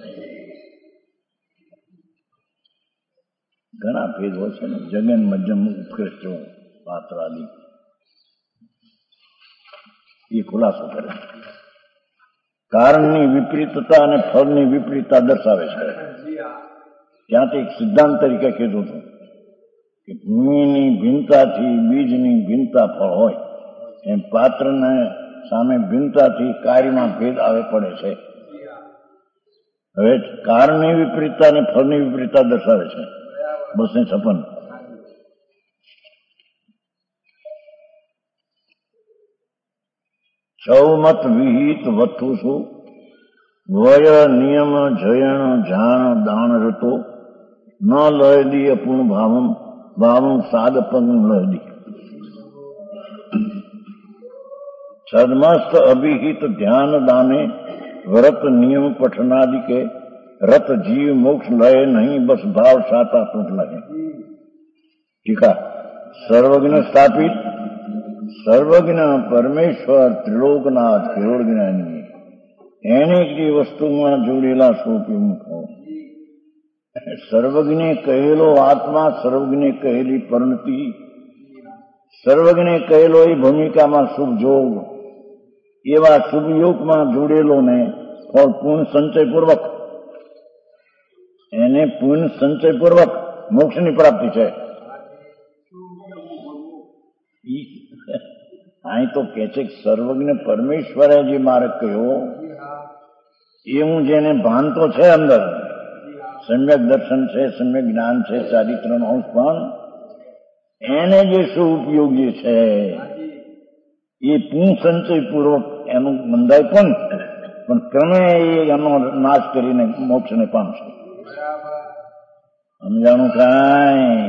Speaker 1: ઘણા ભેદ હોય છે ને, જગન મધ્યમ ઉત્કૃષ્ટ પાત્રાદી, એ ખુલાસો કરે. કારણની વિપરીતતા અને ફળની વિપરીતતા દર્શાવે છે. ત્યાંથી એક સિદ્ધાંત તરીકે કીધું હતું કે ભૂમિની ભિન્નતાથી બીજની ભિન્નતા ફળ હોય એમ પાત્રને સામે ભિન્નતાથી કાર્યમાં ભેદ આવે પડે છે. હવે કારની વિપરીતતા અને ફળની વિપરીતતા દર્શાવે છે 256. ચૌમત વિહિત વથુસુ વય નિયમ જયણ જાણ દાણ રતો ન લયદી અપૂર્ણ ભાવમ સાદ પગ લયદી. છદમસ્ત અભિહિત ધ્યાન દાને વ્રત નિયમ પઠનાદि के रत जीव मोक्ष लय नहीं बस भाव साता टूट लगे. टीका. सर्वज्ञ स्थापित સર્વજ્ઞ પરમેશ્વર ત્રિલોકનાથ કેવળ જ્ઞાની એને જે વસ્તુમાં જોડેલા સ્વરૂપ. સર્વજ્ઞે કહેલો આત્મા, સર્વજ્ઞે કહેલી પરિણતિ, સર્વજ્ઞે કહેલો એ ભૂમિકામાં શુભ જોગ, એવા શુભ યોગમાં જોડેલો ને ફળ પૂર્ણ સંચયપૂર્વક, એને પૂર્ણ સંચયપૂર્વક મોક્ષની પ્રાપ્તિ છે. અહીં તો કે છે સર્વજ્ઞ પરમેશ્વરે જે માર્ગ કહ્યો એ હું જેને ભાનતો છે અંદર, સમ્યક દર્શન છે, સમ્યક જ્ઞાન છે, ચારિત્રનો અંશ, પણ એને જે શું ઉપયોગી છે એ પૂર્ણ સંચયપૂર્વક એનું બંધાય પણ ક્રમે એનો નાશ કરીને મોક્ષને પામશે. સમજાણું કાંઈ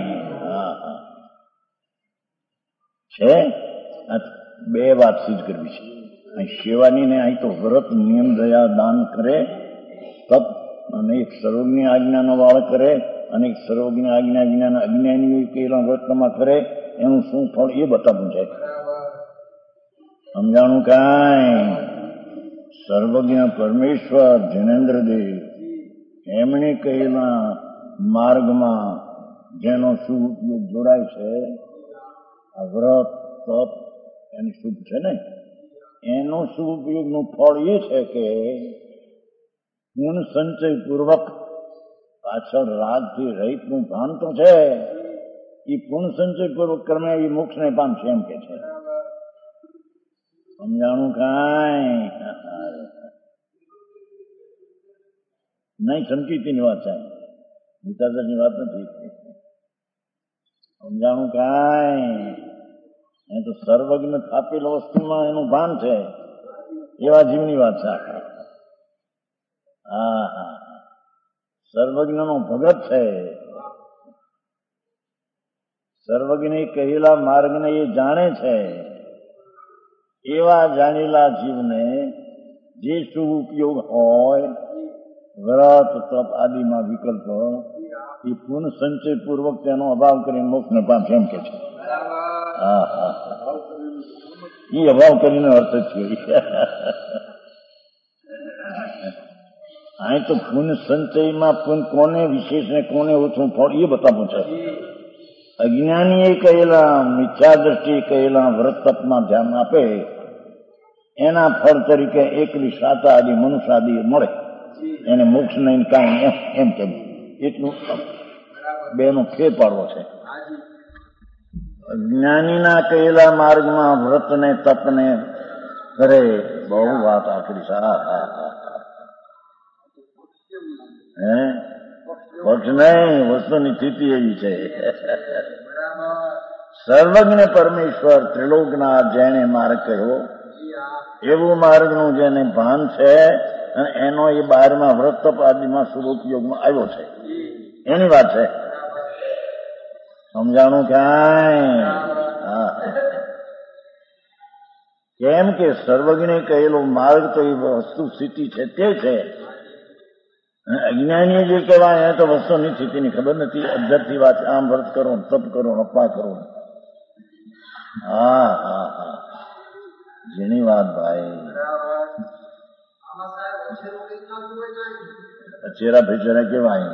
Speaker 1: છે? બે વાત સિદ્ધ કરવી છે અહીં સેવાની ને. અહીં તો વ્રત નિયમ દયા દાન કરે, તપ, અને એક સર્વજ્ઞ આજ્ઞાનો વાળ કરે, અને એક સર્વજ્ઞ આજ્ઞા વિના અજ્ઞાની કેલા વ્રતમાં કરે, એનું શું ફળ એ બતાવવું છે. સમજાણું કાંઈ? સર્વજ્ઞ પરમેશ્વર જૈનેન્દ્રદેવ એમણે કહેલા માર્ગમાં જેનો શુભ ઉપયોગ જોડાય છે, આ વ્રત તપ એની શુભ છે ને, એનો શુભ ઉપયોગનું ફળ એ છે કે પૂર્ણ સંચયપૂર્વક પાછળ રાગથી રહિતનું ભાન તો છે, એ પૂર્ણ સંચયપૂર્વક ક્રમે એ મોક્ષને પામશે એમ કે છે. સમજાણું કાંઈ? નહીં, સમજીતીની વાત છે, ગીતાદર્શની વાત નથી. સમજાણું કાંઈ? એ તો સર્વજ્ઞ સ્થાપેલ વસ્તુમાં એનું ભાન છે એવા જીવની વાત છે. હા, સર્વજ્ઞનો ભગત છે, સર્વજ્ઞ કહેલા માર્ગને એ જાણે છે, એવા જાણેલા જીવને જે શુભ ઉપયોગ હોય વ્રત તપ આદિમાં વિકલ્પ, એ પૂર્ણ સંચયપૂર્વક તેનો અભાવ કરીને મોક્ષને પામશે એમ કે છે. એ અભાવ કરીને અર્થ જ છે. અહીં તો પૂર્ણ સંચયમાં પૂર્ણ કોને વિશેષ ને કોને ઓછું ફળ એ બતાવવું છે. અજ્ઞાનીએ કહેલા, મિથ્યા દ્રષ્ટિએ કહેલા વ્રત તપમાં ધ્યાન આપે, એના ફળ તરીકે એકલી સાતા આદિ મનુષ્ય આદિ મળે, એને મોક્ષ નહીં કાંઈ એમ કે એટલું બેનો ફેર પાડવો છે. જ્ઞાનીના કહેલા માર્ગમાં વ્રતને તપને કરે, બહુ વાત આખરી. પક્ષ નહીં, વસ્તુની સ્થિતિ એવી છે. સર્વજ્ઞ પરમેશ્વર ત્રિલોકના જેને માર્ગ કહ્યો, એવું માર્ગનું જેને ભાન છે અને એનો એ 12મા વ્રત તપ આદિમાં શુભોપયોગમાં આવ્યો છે એની વાત છે. સમજાણું કાંઈ? કેમ કે સર્વજ્ઞ કહેલો માર્ગ તો એ વસ્તુ સ્થિતિ છે તે છે, અજ્ઞાનીએ જે કહેવાય એ તો વસ્તુની સ્થિતિની ખબર નથી. અધ્ધરથી વાત, આમ વ્રત કરો, તપ કરો, અપા કરો. જેની વાત ભાઈ, ચેરા ભેચરા કેવાય.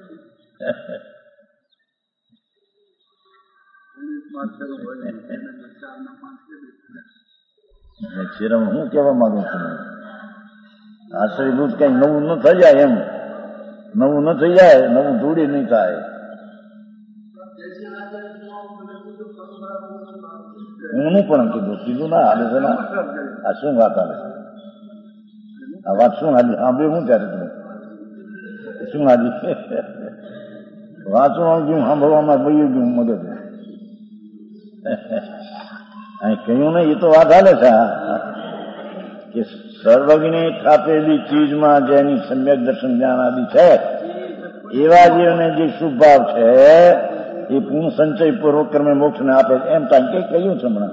Speaker 1: ચેરા હું કેવા માંગુ છું, આશ્રયભૂત કઈ નવું ન થઈ જાય એમ. નવું ન થઈ જાય, નવું જોડી નહીં થાય. હું પણ કીધું ના હાલે છે ને. આ શું વાત હાલે છે? આ વાત શું હાલી સાંભળ્યું હું ત્યારે તમે શું હાલી વાંચવાનું ગયું સાંભળવામાં બયું ગયું મગજ અહીં કહ્યું ને. એ તો વાત હાલે છે કે સર્વજ્ઞે સ્થાપેલી ચીજમાં જેની સમ્યક દર્શન જ્ઞાન આદિ છે એવા જીવને જે શુભ ભાવ છે એ પૂર્ણ સંચય પૂર્વક કર્મે મોક્ષને આપે એમ કાંઈ કઈ કહ્યું છે હમણાં.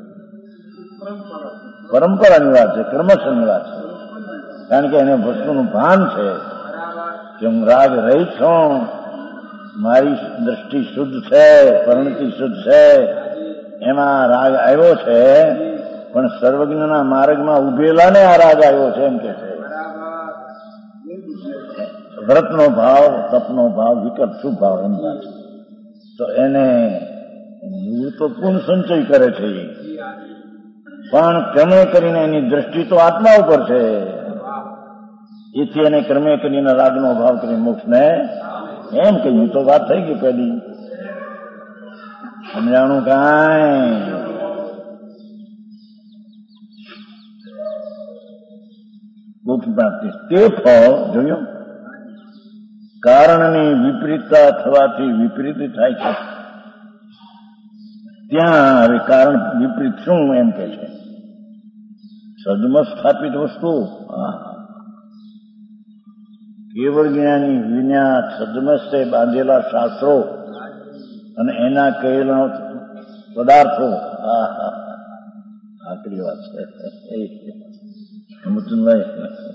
Speaker 1: પરંપરાની વાત છે, કર્મશની વાત છે. કારણ કે એને વસ્તુનું ભાન છે કે હું રાગ રહી છું, મારી દ્રષ્ટિ શુદ્ધ છે, પરિણતિ શુદ્ધ છે, એમાં રાગ આવ્યો છે, પણ સર્વજ્ઞના માર્ગમાં ઉભેલા ને આ રાગ આવ્યો છે એમ કે છે. વ્રતનો ભાવ, તપનો ભાવ, વિકલ્પ શુભ ભાવ એમ વાત છે. તો એને તો પૂર્ણ સંચય કરે છે, પણ ક્રમે કરીને એની દ્રષ્ટિ તો આત્મા ઉપર છે. એથી એને ક્રમે કરીને રાગનો ભાવ કરી મોક્ષને એમ કહ્યું. તો વાત થઈ ગઈ પેલી. સમજાણું કાંઈ? મોક્ષ પ્રાપ્તિ તે ફળ જોયું કારણની વિપરીતતા થવાથી વિપરીત થાય છે. ત્યાં હવે કારણ વિપરીત શું એમ કે છે? સદમાં સ્થાપિત વસ્તુ કેવળ જ્ઞાની વિના સદમસ્તે બાંધેલા શાસ્ત્રો અને એના કહેલા પદાર્થો. આકરી વાત છે મુતુનભાઈ.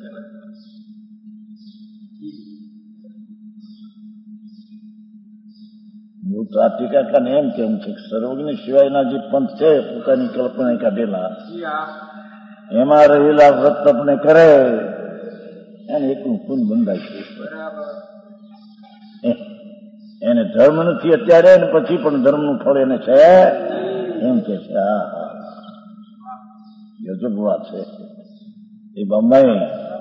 Speaker 1: હું તો આ ટીકાકારને એમ કેમ છે કે સર્વજ્ઞ સિવાયના જે પંથ છે પોતાની કલ્પના કાઢેલા એમાં રહેલા વ્રત તપને કરે એને એકલું પૂન બંધાય છે. એને ધર્મ નથી અત્યારે ને પછી પણ ધર્મનું ફળ એને છે એમ કે છે. ગજબ વાત છે. એ બમ્બઈ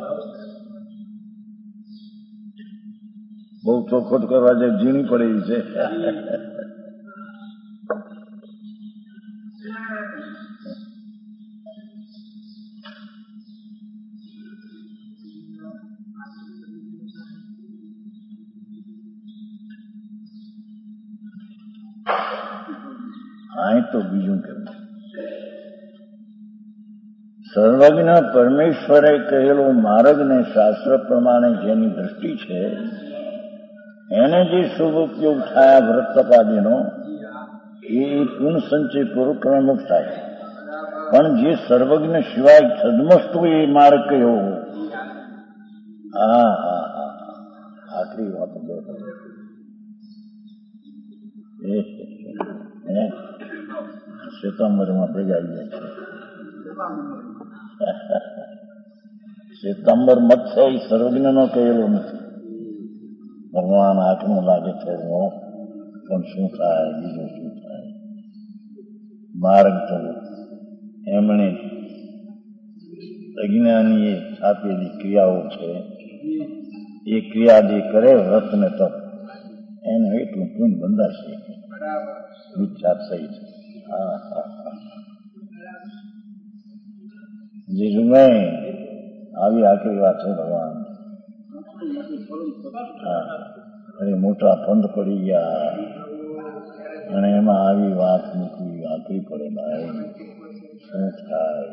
Speaker 1: બહુ ચોખવટ કરવા જાય ઝીણી પડે એવી છે. હા તો બીજું કેવું સર્વજ્ઞ પરમેશ્વરે કહેલો માર્ગ ને શાસ્ત્ર પ્રમાણે જેની દ્રષ્ટિ છે એને જે શુભ ઉપયોગ થાય વ્રત તપાદીનો એ પૂર્ણ સંચય પૂર્વક મુક્ત થાય. પણ જે સર્વજ્ઞ સિવાય સદમસ્તુ એ માર્ગ કયો આખરી વાત શ્વેતાંબરમાં ભેગા આવી જાય છે. શ્વેતાંબર મત છે એ સર્વજ્ઞનો કહેલો નથી. ભગવાન આંખનું લાગે છે પણ શું થાય, બીજું શું થાય? માર્ગ તો એમણે અજ્ઞાનીએ આપેલી ક્રિયાઓ છે એ ક્રિયા જે કરે વ્રત ને તપ એનું એટલું પૂન બંધાશે. વિચાર સહી છે. જીજુભાઈ આવી આખરી વાત છે ભગવાન. અરે મોટા પંથ પડી ગયા અને એમાં આવી વાત મૂકવી આખરી પડે ભાઈ. શું થાય?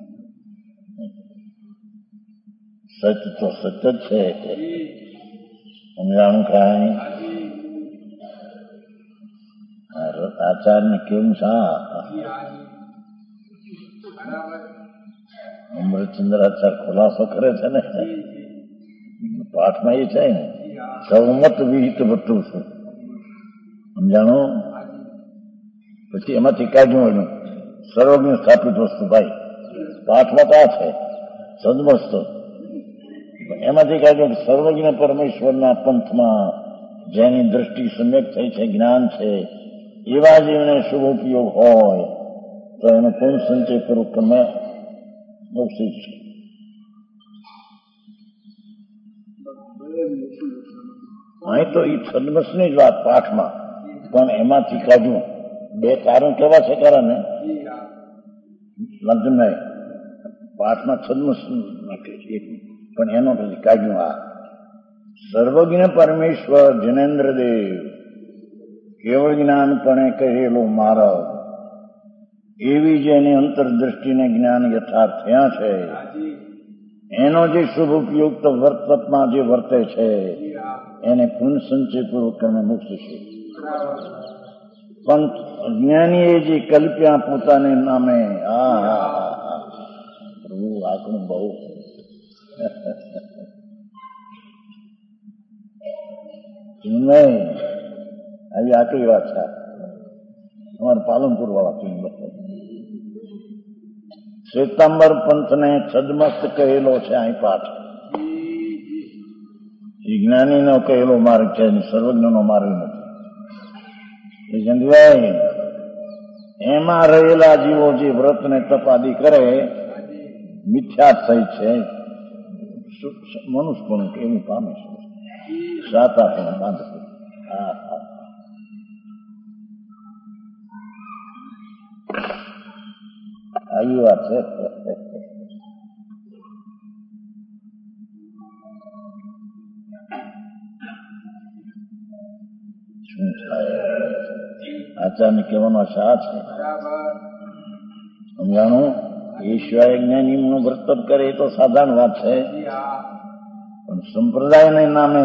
Speaker 1: સચ તો સચ જ છે. સમજાણું કાંઈ? આચાર્યને કેવું છે? અમૃતચંદ્ર આચાર્ય ખુલાસો કરે છે ને પાઠમાં એ છે ને સૌમત વિહિત બધું છે. સમજાણો? પછી એમાંથી કાઢ્યું એનું સર્વજ્ઞ સ્થાપિત વસ્તુ ભાઈ પાઠમાં તો આ છે સદમસ્ત. એમાંથી કાઢ્યું સર્વજ્ઞ પરમેશ્વરના પંથમાં જેની દ્રષ્ટિ સમ્યક થઈ છે, જ્ઞાન છે, એવા જીવને શુભ ઉપયોગ હોય તો એનો પૂર્ણ સંચય પૂર્વક તમે મોક્ષી છે. અહીં તો એ છદ્મસની જ વાત પાઠમાં, પણ એમાંથી કાઢ્યું. બે કારણ કેવા છે ખરા ને લગ્નભાઈ? પાઠમાં છદ્મસ નાખે છે, પણ એનો પછી કાઢ્યું. આ સર્વજ્ઞ પરમેશ્વર જનેન્દ્રદેવ કેવળ જ્ઞાનપણે કહેલો મારા, એવી જેની અંતરદ્રષ્ટિને જ્ઞાન યથાર્થ થયા છે, એનો જે શુભ ઉપયોગ તો વર્તમાં જે વર્તે છે એને પુનઃ સંચય પૂર્વક કર્મ મુક્ત છે. પણ જ્ઞાનીએ જે કલ્પ્યા પોતાને નામે, પ્રભુ આપણું બહુ નહીં આવી આટલી વાત છે. અમારા પાલનપુર વાળા ચિંબત શ્વેતાંબર પંથને છદ્મસ્ત કહેલો છે. અહીં પાઠ જ્ઞાનીનો કહેલો માર્ગ છે, સર્વજ્ઞનો માર્ગ નથી. જંગભાઈ એમાં રહેલા જીવો જે વ્રત ને તપાદી કરે મિથ્યા થઈ છે, મનુષ્યપણું કેવું પામે છે, સાતા પણ બાંધ. આવી વાત છે. શું થાય આચાર્ય કહેવાનો આ છે. સમજાણું? એ સિવાય જ્ઞાનીનું વર્તન કરે એ તો સાધારણ વાત છે, પણ સંપ્રદાયને નામે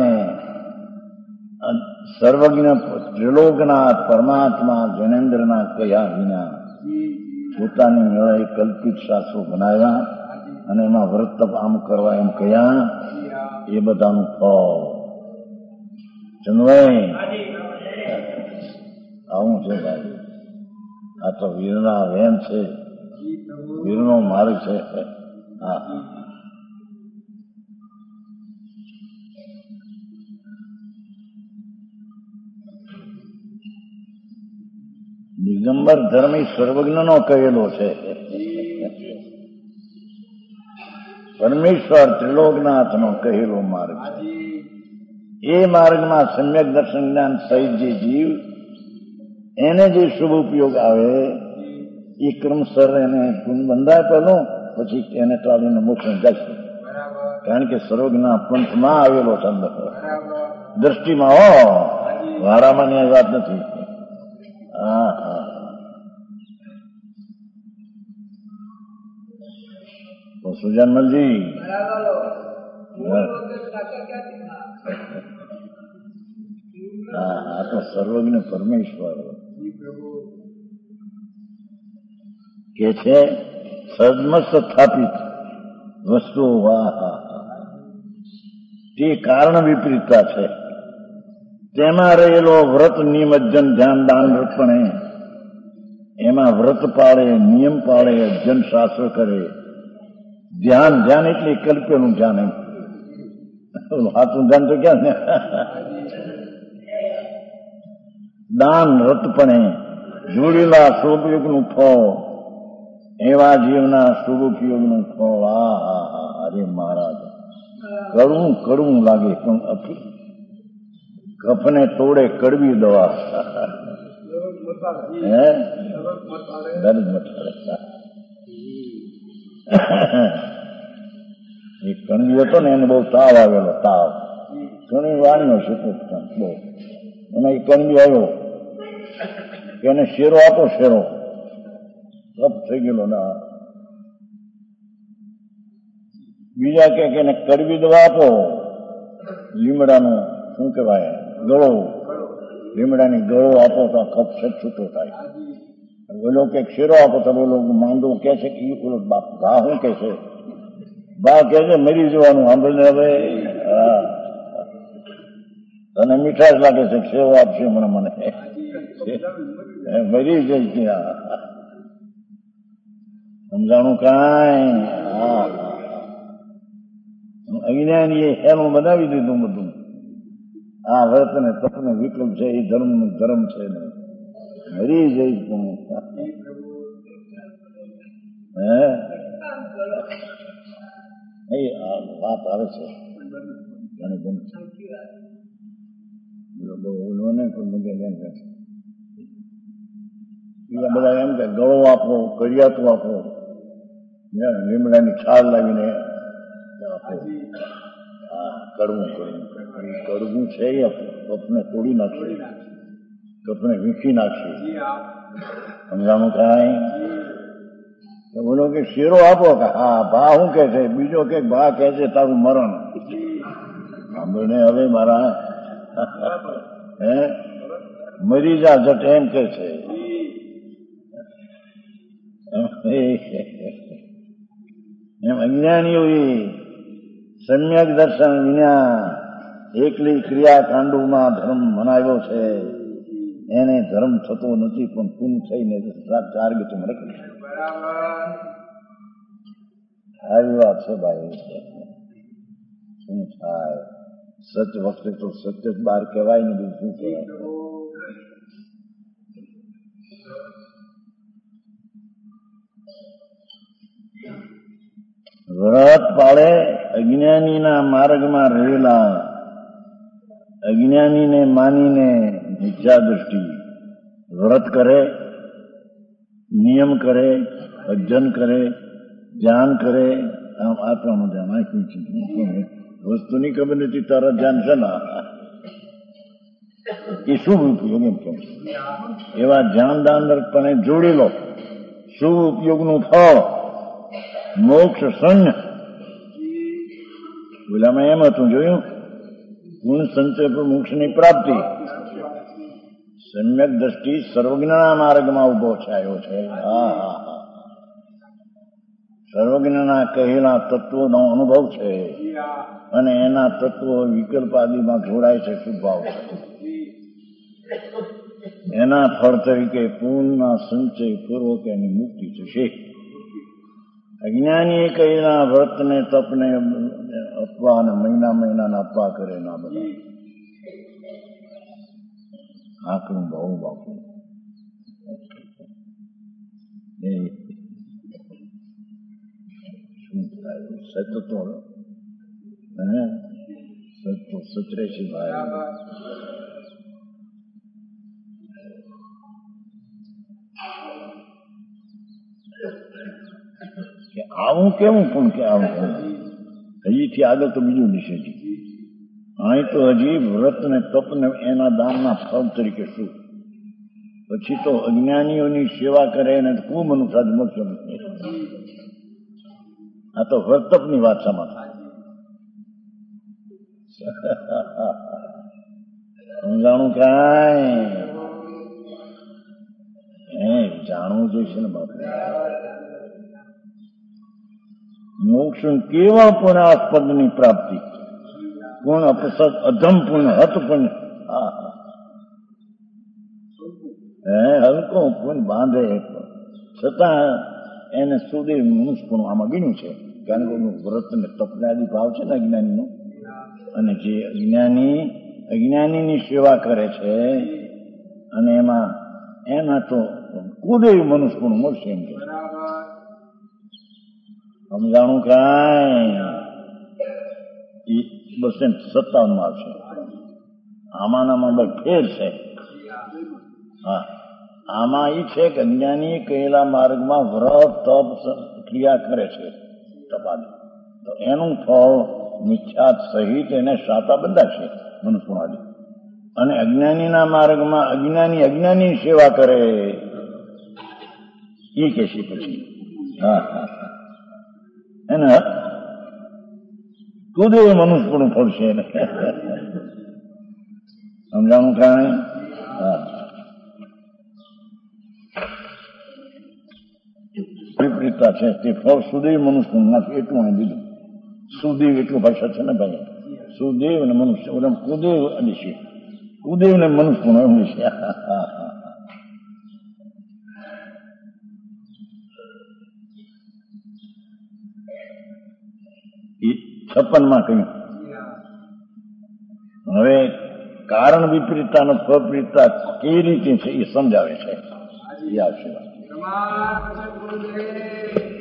Speaker 1: સર્વજ્ઞ ત્રિલોકનાથ પરમાત્મા જનેન્દ્રના કયા વિના પોતાની મેળે કલ્પિત શાસ્ત્રો બનાવ્યા અને એમાં વ્રત આમ કરવા એમ કયા, એ બધાનું ફળ ચંદભાઈ આવું છે. ભાઈ આ તો વીરના વેન છે, વીરનો માર્ગ છે. હા, દિગંબર ધર્મ એ સર્વજ્ઞનો કહેલો છે. પરમેશ્વર ત્રિલોકનાથનો કહેલો માર્ગ છે. એ માર્ગમાં સમ્યક દર્શન જ્ઞાન સહિત જે જીવ એને જે શુભ ઉપયોગ આવે એ ક્રમસર એને બંધાય પહેલું, પછી એને ટાળીને મોક્ષ જશે. કારણ કે સર્વજ્ઞ પંથમાં આવેલો છે, અંદર દ્રષ્ટિમાં. વારામાં ની વાત નથી. હા હા, સુજાનમલજી આ તો સર્વજ્ઞ પરમેશ્વર કે છે, સદમસ્ત સ્થાપિત વસ્તુઓ. તે કારણ વિપરીતતા છે. તેમાં રહેલો વ્રત નિયમજન ધ્યાન દાન વ્રતપણે એમાં વ્રત પાળે, નિયમ પાળે, અજ્જન શાસ્ત્ર કરે. ધ્યાન ધ્યાન એટલે કલ્પેલું ધ્યાન. એમ હાથું ધ્યાન તો ક્યાં ને. દાન વ્રતપણે જોડેલા શુભયોગનું ફળ, એવા જીવના શુભ ઉપયોગનું ફળ. અરે મહારાજ, કડવું કડવું લાગે, પણ કફને તોડે કડવી દવા. હે દર્દ મટાડે. એક કણવી હતો ને, એને બહુ તાવ આવેલો. તાવ ઘણી વાણીઓ છે બહુ. અને એ કણવી આવ્યો કે એને શેરો આપો, શેરો કપ થઈ ગયેલો ના. બીજા કે એને કડવી દવા આપો, લીમડાનું શું કહેવાય, ગળો, લીમડાની ગળો આપો તો કપ છૂટો થાય. બોલો કે શેરો આપો તો બોલો માંદો કે છે કે ઘા શું કે છે, બા કે છે મરી જવાનું. સાંભળને હવે તને મીઠાશ લાગે છે, શેરો આપશે મને મરી જઈશ ત્યાં. સમજાણું કાંઈ? અજ્ઞાનીએ એનું બનાવી દીધું બધું. આ વ્રત ને તપને વિકલ્પ છે, એ ધર્મ છે ને. મરી જઈશ હું. હે વાત આવે છે. મને પણ મજા એમ કે બીજા બધા એમ કે ગળો આપો, કરિયાતું આપો, લીમડાની છાલ લાવીને આપો. હા, કડવું કડવું છે એ કપને તોડી નાખશે, કપને વીખી નાખશે. સમજાણું કાંઈ? બોલો કે શેરો આપો કે હા ભા શું કે છે, બીજો કે ભા કે છે તારું મરણ. સાંભળને હવે મારા હે મરી જા જટ એમ કે છે. એમ અજ્ઞાનીઓ સમ્યક દર્શન વિના એકલી ક્રિયાકાંડોમાં ધર્મ મનાવ્યો છે, એને ધર્મ થતો નથી, પણ પૂર્ણ થઈને ટાર્ગેટ મળે. આવી વાત છે ભાઈ. શું થાય? સત્ય વખતે તો સત્ય જ બહાર કહેવાય ને, બીજું શું કહેવાય? વ્રત પાળે અજ્ઞાનીના માર્ગમાં રહેલા, અજ્ઞાનીને માનીને મિથ્યા દૃષ્ટિ વ્રત કરે, નિયમ કરે, ભજન કરે, ધ્યાન કરે. આમ આત્માનું ધ્યાન આપ્યું છે. વસ્તુની ખબર નથી, તારા ધ્યાન છે ને એ શુભ ઉપયોગ એમ કેમ એવા ધ્યાન દાનપણે જોડી લો. શુભ ઉપયોગનું ફળ મોક્ષ સંન્ય. ઓલામાં એમ હતું જોયું, ગુણ સંચય પર મોક્ષની પ્રાપ્તિ. સમ્યક દ્રષ્ટિ સર્વજ્ઞના માર્ગમાં ઉભો થયો છે. હા હા હા, સર્વજ્ઞના કહેલા તત્વોનો અનુભવ છે અને એના તત્વો વિકલ્પ આદિમાં જોડાય છે. શુભાવ એના ફળ તરીકે પૂર્ણના સંચય પૂર્વક એની મુક્તિ થશે. અજ્ઞાનીએ કહેલા વ્રતને તપને અપવા અને મહિનાના અપવા કરે ના બધા આકરું બહુ બાપુ. શું થાય? સત્ય તો સતરે છે ભાઈ. કે આવું કેવું પણ કે આવું હજીથી આગળ તો બીજું નિષેધ. અહીં તો હજી વ્રત ને તપ ને એના દાનના ફળ તરીકે શું? પછી તો અજ્ઞાનીઓની સેવા કરે ને ખૂબ મનુષ્ય મોક્ષ. આ તો વ્રત તપની વાત સમજ. સમજાણું કાંઈ જાણવું જોઈશે ને બાપુ. મોક્ષ કેવા પુણ્યાસ્પદની પ્રાપ્તિ. પૂર્ણ અપસદ અધમ પૂર્ણ હત પૂર્ણ. હલકો પૂર્ણ બાંધે છતાં એને સુધી મનુષ્યપણું આમાં ગણ્યું છે. કારણ કે એનું વ્રત ને તપને આદિ ભાવ છે ને અજ્ઞાનીનો. અને જે અજ્ઞાનીની સેવા કરે છે અને એના તો કુદે મનુષ્યપણું મળશે એમ કે. સમજાણું કાંઈ? 257 માં આવશે. આમાંનામાં બસ ફેર છે. હા, આમાં એ છે કે અજ્ઞાની કહેલા માર્ગમાં વ્રત તપ ક્રિયા કરે છે તપાદી, તો એનું ફળ મિથ્યાત સહિત એને શાતા બંધાશે મનુષ્ય. અને અજ્ઞાનીના માર્ગમાં અજ્ઞાની સેવા કરે એ કે છે પછી. હા હા, એને કુદે મનુષ્યપણું ફળશે એને. સમજાણું કાંઈ? હા, વિપરીતતા છે તે ફળ સુદેવ મનુષ્ય નથી. એટલું અહીં દીધું. સુદેવ એટલું ભાષા છે ને ભાઈ. સુદેવ ને મનુષ્ય કુદેવ અદિશે. કુદેવ ને મનુષ્ય એમ છે. એ 56 માં કહ્યું. હવે કારણ વિપરીતતા અને ફળ વિપરીતતા કેવી રીતે છે એ સમજાવે છે. એ આવશે.